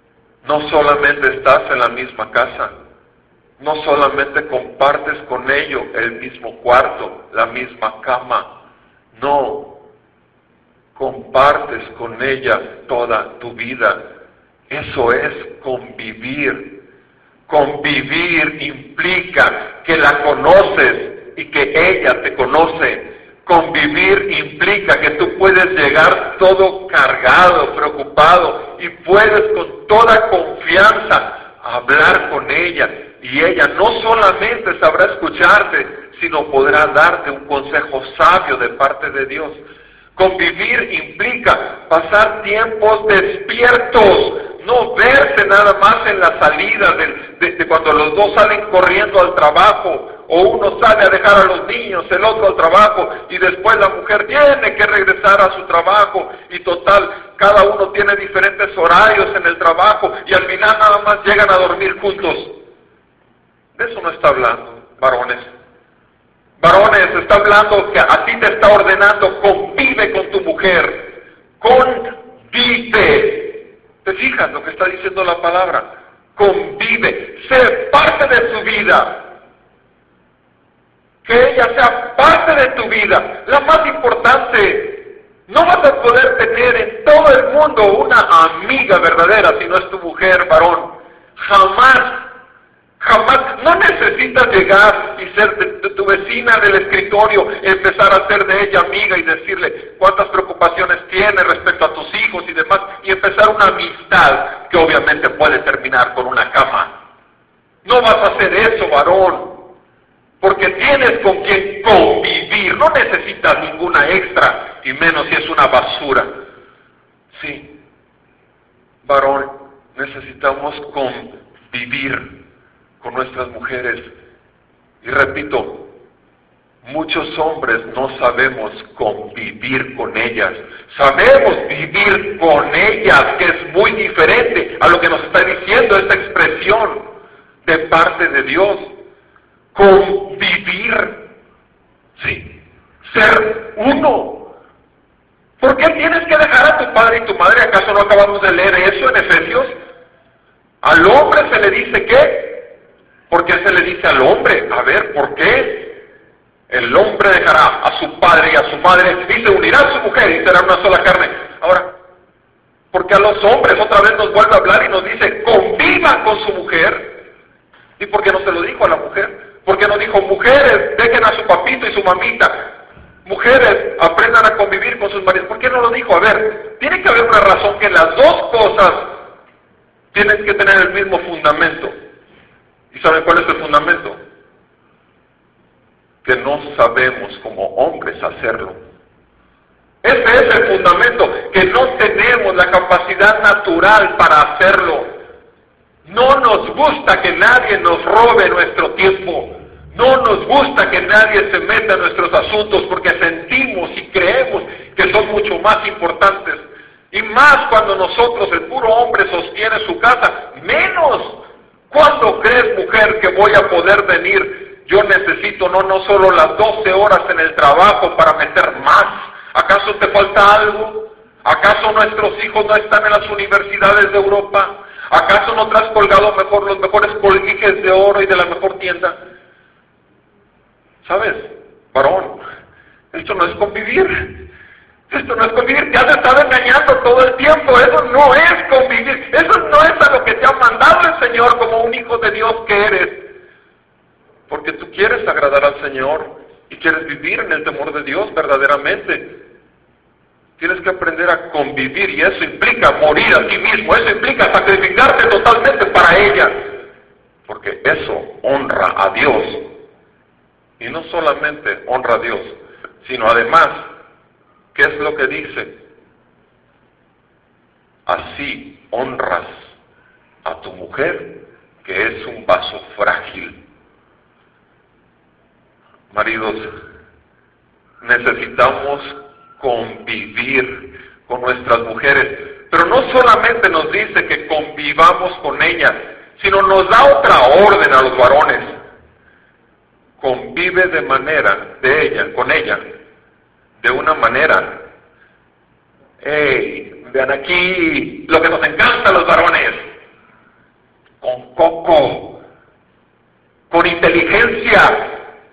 No solamente estás en la misma casa, no solamente compartes con ellos el mismo cuarto, la misma cama, no, compartes con ella toda tu vida. Eso es convivir. Convivir implica que la conoces y que ella te conoce. Convivir implica que tú puedes llegar todo cargado, preocupado, y puedes con toda confianza hablar con ella, y ella no solamente sabrá escucharte, sino podrá darte un consejo sabio de parte de Dios. Convivir implica pasar tiempos despiertos, no verse nada más en la salida de cuando los dos salen corriendo al trabajo, o uno sale a dejar a los niños, el otro al trabajo, y después la mujer tiene que regresar a su trabajo, y total, cada uno tiene diferentes horarios en el trabajo, y al final nada más llegan a dormir juntos. De eso no está hablando, varones. Varones, está hablando que a ti te está ordenando, convive con tu mujer, convive. ¿Te fijas lo que está diciendo la palabra? Convive, sé parte de su vida. Que ella sea parte de tu vida, la más importante. No vas a poder tener en todo el mundo una amiga verdadera si no es tu mujer, varón. Jamás. Jamás, no necesitas llegar y ser de tu vecina del escritorio, empezar a ser de ella amiga y decirle cuántas preocupaciones tiene respecto a tus hijos y demás, y empezar una amistad que obviamente puede terminar con una cama. No vas a hacer eso, varón, porque tienes con quien convivir, no necesitas ninguna extra, y menos si es una basura. Sí, varón, necesitamos convivir con nuestras mujeres. Y repito, muchos hombres no sabemos convivir con ellas. Sabemos vivir con ellas, que es muy diferente a lo que nos está diciendo esta expresión de parte de Dios. Convivir, sí, ser uno. ¿Por qué tienes que dejar a tu padre y tu madre? ¿Acaso no acabamos de leer eso en Efesios? Al hombre se le dice ¿qué? ¿Por qué se le dice al hombre? A ver, ¿por qué? El hombre dejará a su padre y a su madre y se unirá a su mujer y será una sola carne. Ahora, ¿por qué a los hombres otra vez nos vuelve a hablar y nos dice convivan con su mujer? ¿Y por qué no se lo dijo a la mujer? ¿Por qué no dijo mujeres dejen a su papito y su mamita? Mujeres aprendan a convivir con sus maridos. ¿Por qué no lo dijo? A ver, tiene que haber una razón que las dos cosas tienen que tener el mismo fundamento. ¿Y saben cuál es el fundamento? Que no sabemos como hombres hacerlo. Ese es el fundamento, que no tenemos la capacidad natural para hacerlo. No nos gusta que nadie nos robe nuestro tiempo. No nos gusta que nadie se meta en nuestros asuntos porque sentimos y creemos que son mucho más importantes. Y más cuando nosotros, el puro hombre, sostiene su casa, menos. ¿Cuándo crees, mujer, que voy a poder venir? Yo necesito no solo las 12 horas en el trabajo para meter más. ¿Acaso te falta algo? ¿Acaso nuestros hijos no están en las universidades de Europa? ¿Acaso no te has colgado los mejores colguijes de oro y de la mejor tienda? ¿Sabes, varón? Esto no es convivir. Esto no es convivir, te has estado engañando todo el tiempo, eso no es convivir, eso no es a lo que te ha mandado el Señor como un hijo de Dios que eres. Porque tú quieres agradar al Señor y quieres vivir en el temor de Dios verdaderamente. Tienes que aprender a convivir y eso implica morir a ti mismo, eso implica sacrificarte totalmente para ella. Porque eso honra a Dios. Y no solamente honra a Dios, sino además, ¿qué es lo que dice? Así honras a tu mujer, que es un vaso frágil. Maridos, necesitamos convivir con nuestras mujeres, pero no solamente nos dice que convivamos con ellas, sino nos da otra orden a los varones. Convive con ella, de una manera. Vean aquí lo que nos encanta a los varones. con coco, con inteligencia,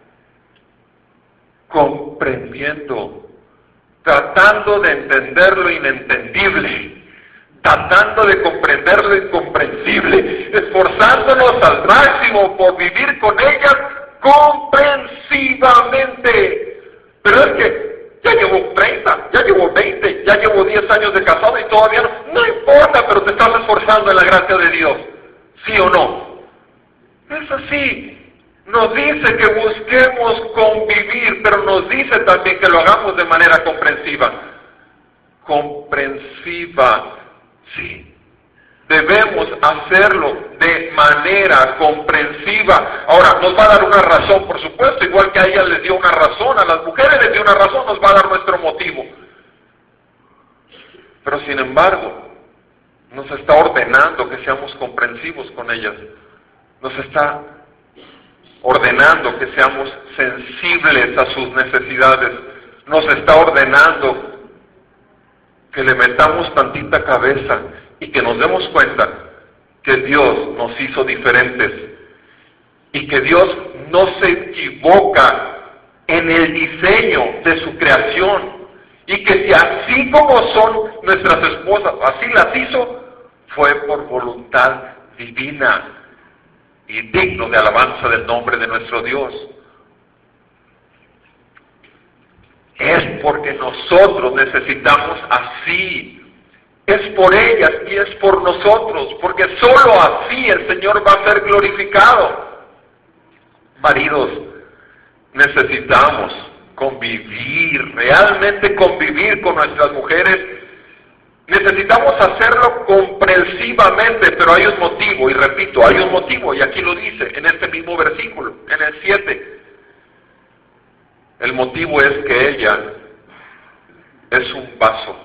comprendiendo, tratando de entender lo inentendible, tratando de comprender lo incomprensible, esforzándonos al máximo por vivir con ellas comprensivamente. Pero es que ya llevo 30, ya llevo 20, ya llevo 10 años de casado y todavía no importa, pero te estás esforzando en la gracia de Dios, ¿sí o no? Es así. Nos dice que busquemos convivir, pero nos dice también que lo hagamos de manera comprensiva. Comprensiva, sí. Debemos hacerlo de manera comprensiva. Ahora, nos va a dar una razón, por supuesto, igual que a ella les dio una razón, a las mujeres les dio una razón, nos va a dar nuestro motivo. Pero sin embargo, nos está ordenando que seamos comprensivos con ellas. Nos está ordenando que seamos sensibles a sus necesidades. Nos está ordenando que le metamos tantita cabeza y que nos demos cuenta que Dios nos hizo diferentes y que Dios no se equivoca en el diseño de su creación y que si así como son nuestras esposas, así las hizo, fue por voluntad divina y digno de alabanza del nombre de nuestro Dios. Es porque nosotros necesitamos así. Es por ellas y es por nosotros, porque solo así el Señor va a ser glorificado. Maridos, necesitamos convivir, realmente convivir con nuestras mujeres. Necesitamos hacerlo comprensivamente, pero hay un motivo, y repito, hay un motivo, y aquí lo dice en este mismo versículo, en el 7. El motivo es que ella es un vaso.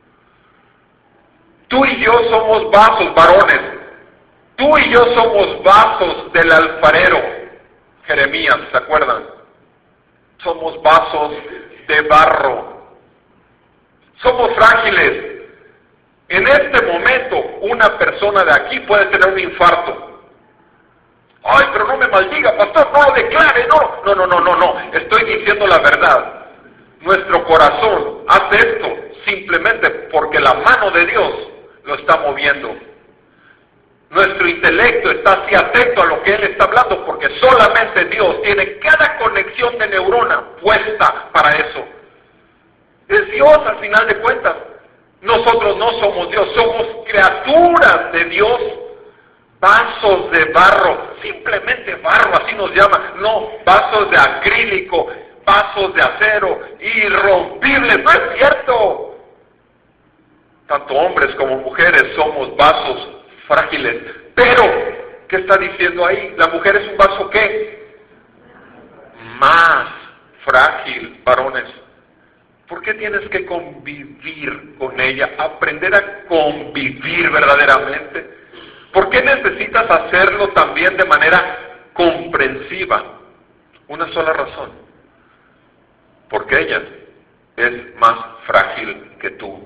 Tú y yo somos vasos, varones. Tú y yo somos vasos del alfarero. Jeremías, ¿se acuerdan? Somos vasos de barro. Somos frágiles. En este momento, una persona de aquí puede tener un infarto. Ay, pero no me maldiga, pastor, no lo declare, no. Estoy diciendo la verdad. Nuestro corazón hace esto simplemente porque la mano de Dios lo está moviendo. Nuestro intelecto está así atento a lo que Él está hablando porque solamente Dios tiene cada conexión de neurona puesta para eso. Es Dios al final de cuentas. Nosotros no somos Dios, somos criaturas de Dios, vasos de barro, simplemente barro, así nos llama, no, vasos de acrílico, vasos de acero, irrompibles, no es cierto. Tanto hombres como mujeres somos vasos frágiles, pero, ¿qué está diciendo ahí? La mujer es un vaso, ¿qué? Más frágil, varones. ¿Por qué tienes que convivir con ella? Aprender a convivir verdaderamente. ¿Por qué necesitas hacerlo también de manera comprensiva? Una sola razón. Porque ella es más frágil que tú.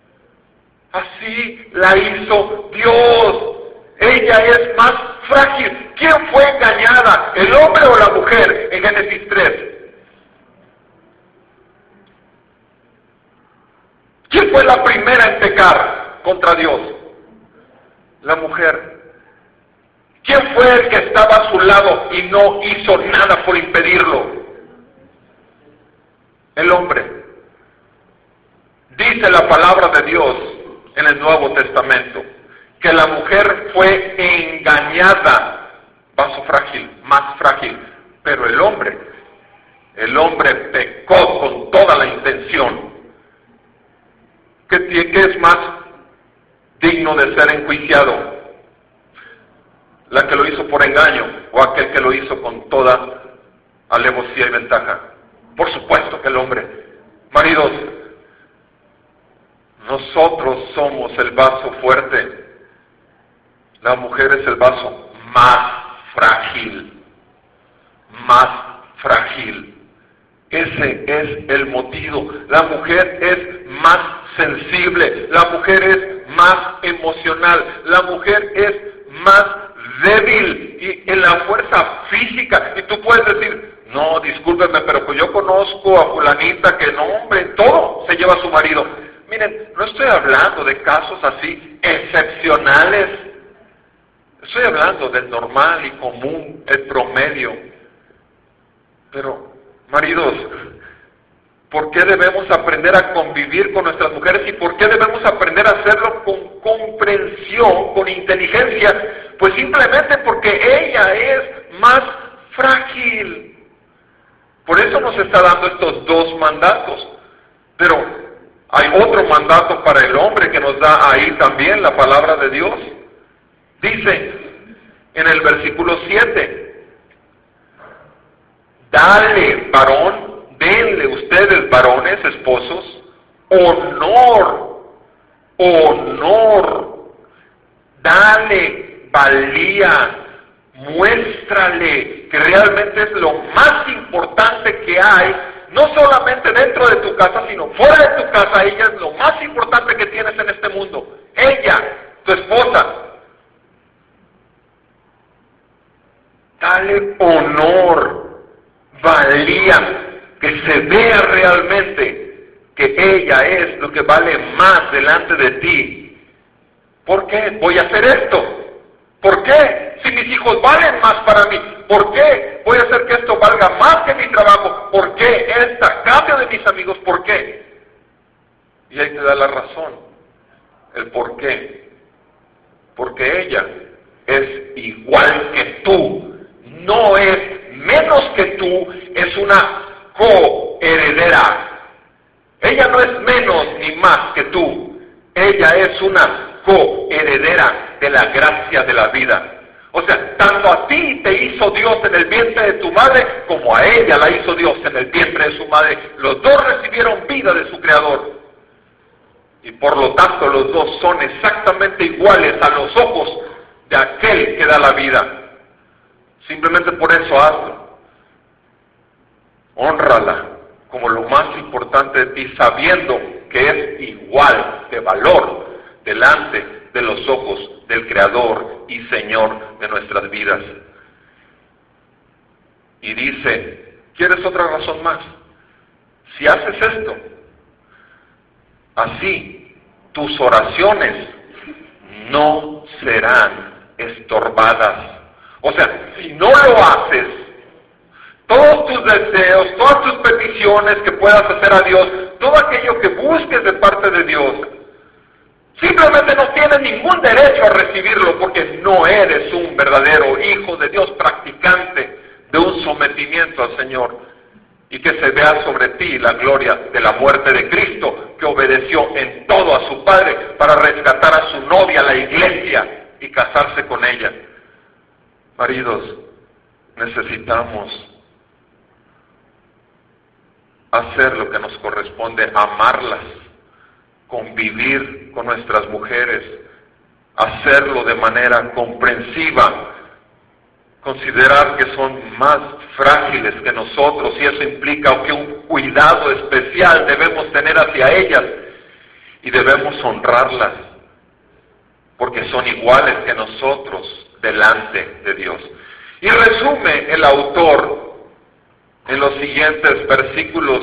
Así la hizo Dios. Ella es más frágil. ¿Quién fue engañada? ¿El hombre o la mujer? En Génesis 3. ¿Quién fue la primera en pecar contra Dios? La mujer. ¿Quién fue el que estaba a su lado y no hizo nada por impedirlo? El hombre. Dice la palabra de Dios en el Nuevo Testamento que la mujer fue engañada, vaso frágil, más frágil, pero el hombre pecó con toda la intención. ¿Qué es más digno de ser enjuiciado? ¿La que lo hizo por engaño o aquel que lo hizo con toda alevosía y ventaja? Por supuesto que el hombre. Maridos, nosotros somos el vaso fuerte. La mujer es el vaso más frágil. Más frágil. Ese es el motivo. La mujer es más sensible. La mujer es más emocional. La mujer es más débil y en la fuerza física. Y tú puedes decir, no, discúlpeme, pero pues yo conozco a fulanita que no, hombre, todo se lleva a su marido. Miren, no estoy hablando de casos así excepcionales. Estoy hablando del normal y común, el promedio. Pero, maridos, ¿por qué debemos aprender a convivir con nuestras mujeres y por qué debemos aprender a hacerlo con comprensión, con inteligencia? Pues simplemente porque ella es más frágil. Por eso nos está dando estos dos mandatos. Pero hay otro mandato para el hombre que nos da ahí también la palabra de Dios. Dice en el versículo 7, dale, varón, denle ustedes, varones, esposos, honor, dale valía, muéstrale que realmente es lo más importante que hay, no solamente dentro de tu casa, sino fuera de tu casa. Ella es lo más importante que tienes en este mundo. Ella, tu esposa. Dale honor, valía, que se vea realmente que ella es lo que vale más delante de ti. ¿Por qué voy a hacer esto? ¿Por qué? Si mis hijos valen más para mí, ¿por qué voy a hacer que esto valga más que mi trabajo? ¿Por qué esta cambio de mis amigos? ¿Por qué? Y ahí te da la razón, el por qué. Porque ella es igual que tú, no es menos que tú, es una coheredera. Ella no es menos ni más que tú, ella es una coheredera de la gracia de la vida. O sea, tanto a ti te hizo Dios en el vientre de tu madre, como a ella la hizo Dios en el vientre de su madre. Los dos recibieron vida de su Creador. Y por lo tanto los dos son exactamente iguales a los ojos de aquel que da la vida. Simplemente por eso hazlo. Hónrala como lo más importante de ti, sabiendo que es igual de valor delante de los ojos del Creador y Señor de nuestras vidas. Y dice, ¿quieres otra razón más? Si haces esto, así tus oraciones no serán estorbadas. O sea, si no lo haces, todos tus deseos, todas tus peticiones que puedas hacer a Dios, todo aquello que busques de parte de Dios, simplemente no tienes ningún derecho a recibirlo porque no eres un verdadero hijo de Dios, practicante de un sometimiento al Señor. Y que se vea sobre ti la gloria de la muerte de Cristo, que obedeció en todo a su Padre para rescatar a su novia, la iglesia, y casarse con ella. Maridos, necesitamos hacer lo que nos corresponde, amarlas, convivir con nuestras mujeres, hacerlo de manera comprensiva, considerar que son más frágiles que nosotros, y eso implica que un cuidado especial debemos tener hacia ellas, y debemos honrarlas, porque son iguales que nosotros delante de Dios. Y resume el autor en los siguientes versículos,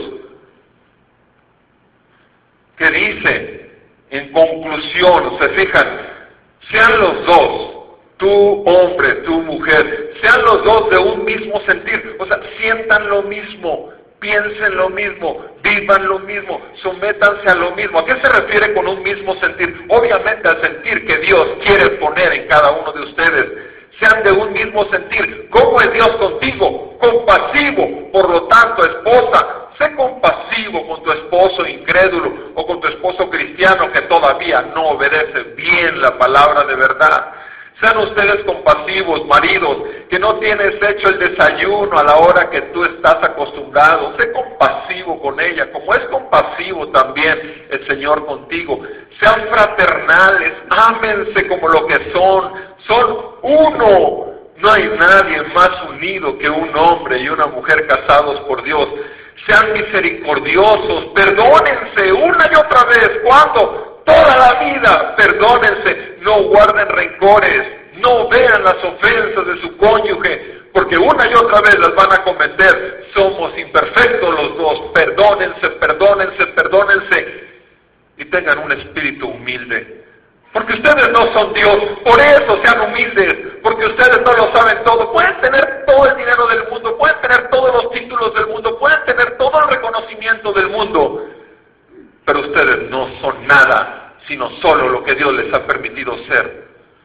que dice, en conclusión, se fijan, sean los dos, tú hombre, tú mujer, sean los dos de un mismo sentir, o sea, sientan lo mismo, piensen lo mismo, vivan lo mismo, sométanse a lo mismo. ¿A qué se refiere con un mismo sentir? Obviamente al sentir que Dios quiere poner en cada uno de ustedes. Sean de un mismo sentir. ¿Cómo es Dios contigo? Compasivo. Por lo tanto, esposa, sé compasivo con tu esposo incrédulo o con tu esposo cristiano que todavía no obedece bien la palabra de verdad. Sean ustedes compasivos, maridos, que no tienes hecho el desayuno a la hora que tú estás acostumbrado. Sé compasivo con ella, como es compasivo también el Señor contigo. Sean fraternales, ámense como lo que son uno. No hay nadie más unido que un hombre y una mujer casados por Dios. Sean misericordiosos, perdónense una y otra vez. ¿Cuándo? Toda la vida, perdónense, no guarden rencores. no vean las ofensas de su cónyuge, porque una y otra vez las van a cometer. Somos imperfectos los dos, perdónense, perdónense, perdónense, y tengan un espíritu humilde. Porque ustedes no son Dios, por eso sean humildes, porque ustedes no lo saben todo. Pueden tener todo el dinero del mundo, pueden tener todos los títulos del mundo, pueden tener todo el reconocimiento del mundo, pero ustedes no son nada, sino solo lo que Dios les ha permitido ser.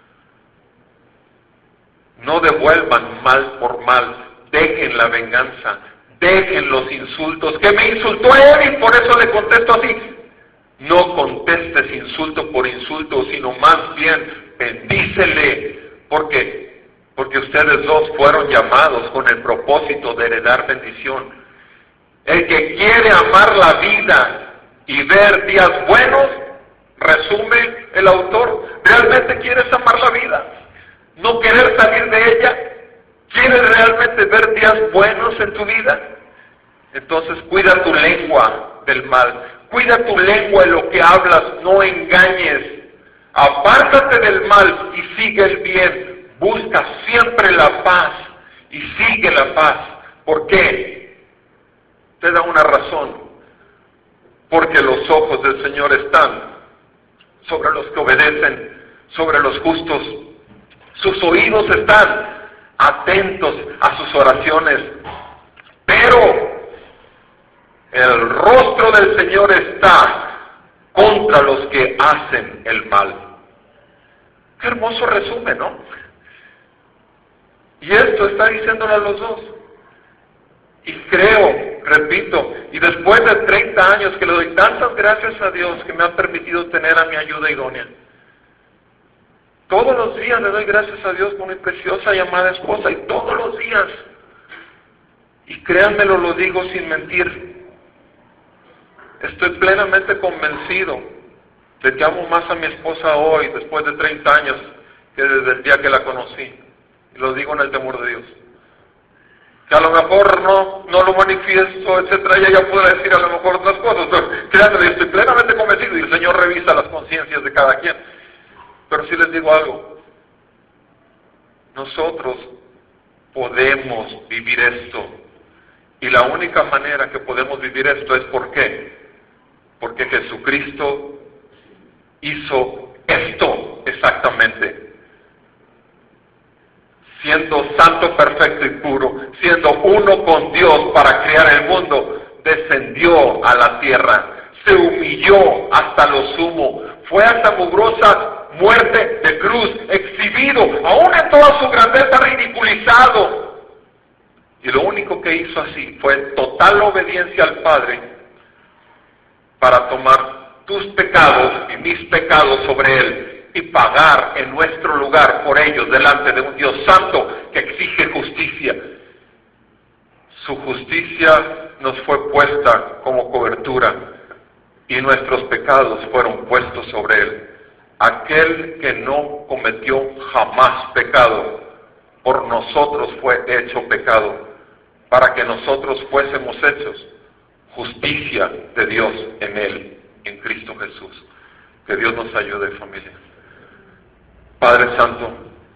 No devuelvan mal por mal, dejen la venganza, dejen los insultos. Que me insultó él y por eso le contesto así. No contestes insulto por insulto, sino más bien bendícele, porque ustedes dos fueron llamados con el propósito de heredar bendición. El que quiere amar la vida y ver días buenos, resume el autor, ¿realmente quieres amar la vida? ¿No querer salir de ella? ¿Quieres realmente ver días buenos en tu vida? Entonces cuida tu lengua del mal. Cuida tu lengua en lo que hablas, no engañes. Apártate del mal y sigue el bien. Busca siempre la paz y sigue la paz. ¿Por qué? Te da una razón. Porque los ojos del Señor están sobre los que obedecen, sobre los justos. Sus oídos están atentos a sus oraciones. Pero el rostro del Señor está contra los que hacen el mal. Qué hermoso resumen, ¿no? Y esto está diciéndole a los dos. Y creo, repito, y después de 30 años que le doy tantas gracias a Dios que me ha permitido tener a mi ayuda idónea. Todos los días le doy gracias a Dios por mi preciosa y amada esposa, y todos los días. Y créanmelo, lo digo sin mentir. Estoy plenamente convencido de que amo más a mi esposa hoy, después de 30 años, que desde el día que la conocí. Y lo digo en el temor de Dios. Que a lo mejor no lo manifiesto, etcétera, y ella podrá decir a lo mejor otras cosas, pero créanme, yo estoy plenamente convencido, y el Señor revisa las conciencias de cada quien. Pero sí les digo algo, nosotros podemos vivir esto, y la única manera que podemos vivir esto es ¿por qué? Porque Jesucristo hizo esto exactamente. Siendo santo, perfecto y puro, siendo uno con Dios para crear el mundo, descendió a la tierra, se humilló hasta lo sumo, fue hasta mugrosa muerte de cruz, exhibido, aún en toda su grandeza, ridiculizado. Y lo único que hizo así fue total obediencia al Padre para tomar tus pecados y mis pecados sobre Él y pagar en nuestro lugar por ellos delante de un Dios santo que exige justicia. Su justicia nos fue puesta como cobertura y nuestros pecados fueron puestos sobre Él. Aquel que no cometió jamás pecado, por nosotros fue hecho pecado, para que nosotros fuésemos hechos justicia de Dios en Él, en Cristo Jesús. Que Dios nos ayude, familia. Padre Santo,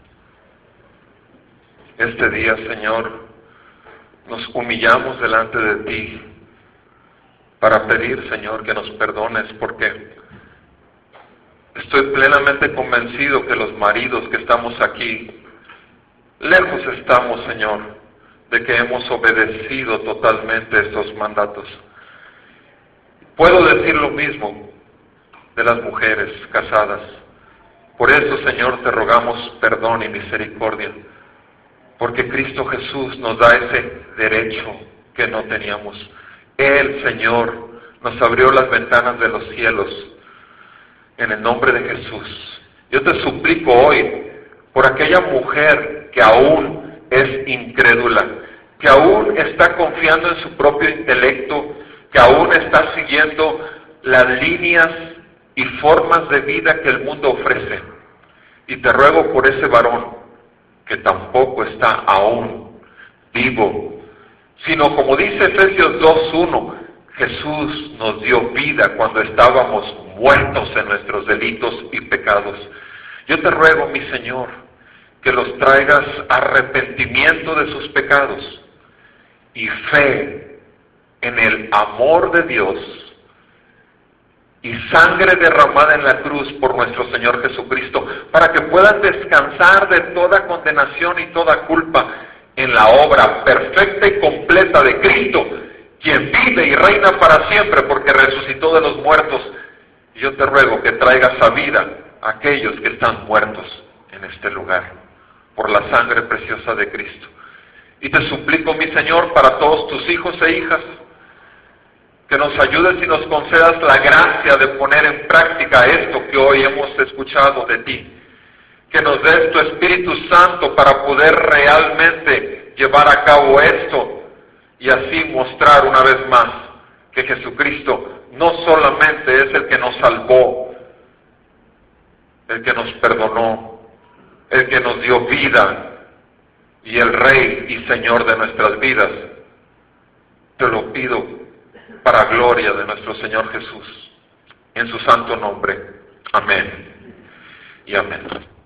este día, Señor, nos humillamos delante de ti para pedir, Señor, que nos perdones, porque estoy plenamente convencido que los maridos que estamos aquí, lejos estamos, Señor, de que hemos obedecido totalmente estos mandatos. Puedo decir lo mismo de las mujeres casadas. Por eso, Señor, te rogamos perdón y misericordia, porque Cristo Jesús nos da ese derecho que no teníamos. Él, Señor, nos abrió las ventanas de los cielos en el nombre de Jesús. Yo te suplico hoy por aquella mujer que aún es incrédula, que aún está confiando en su propio intelecto, que aún está siguiendo las líneas y formas de vida que el mundo ofrece. Y te ruego por ese varón que tampoco está aún vivo, sino como dice Efesios 2:1, Jesús nos dio vida cuando estábamos muertos en nuestros delitos y pecados. Yo te ruego, mi Señor, que los traigas arrepentimiento de sus pecados y fe en el amor de Dios y sangre derramada en la cruz por nuestro Señor Jesucristo, para que puedan descansar de toda condenación y toda culpa en la obra perfecta y completa de Cristo, quien vive y reina para siempre porque resucitó de los muertos. Y yo te ruego que traigas a vida a aquellos que están muertos en este lugar, por la sangre preciosa de Cristo. Y te suplico, mi Señor, para todos tus hijos e hijas, que nos ayudes y nos concedas la gracia de poner en práctica esto que hoy hemos escuchado de ti. Que nos des tu Espíritu Santo para poder realmente llevar a cabo esto y así mostrar una vez más que Jesucristo no solamente es el que nos salvó, el que nos perdonó, el que nos dio vida y el Rey y Señor de nuestras vidas. Te lo pido para gloria de nuestro Señor Jesús, en su santo nombre. Amén y amén.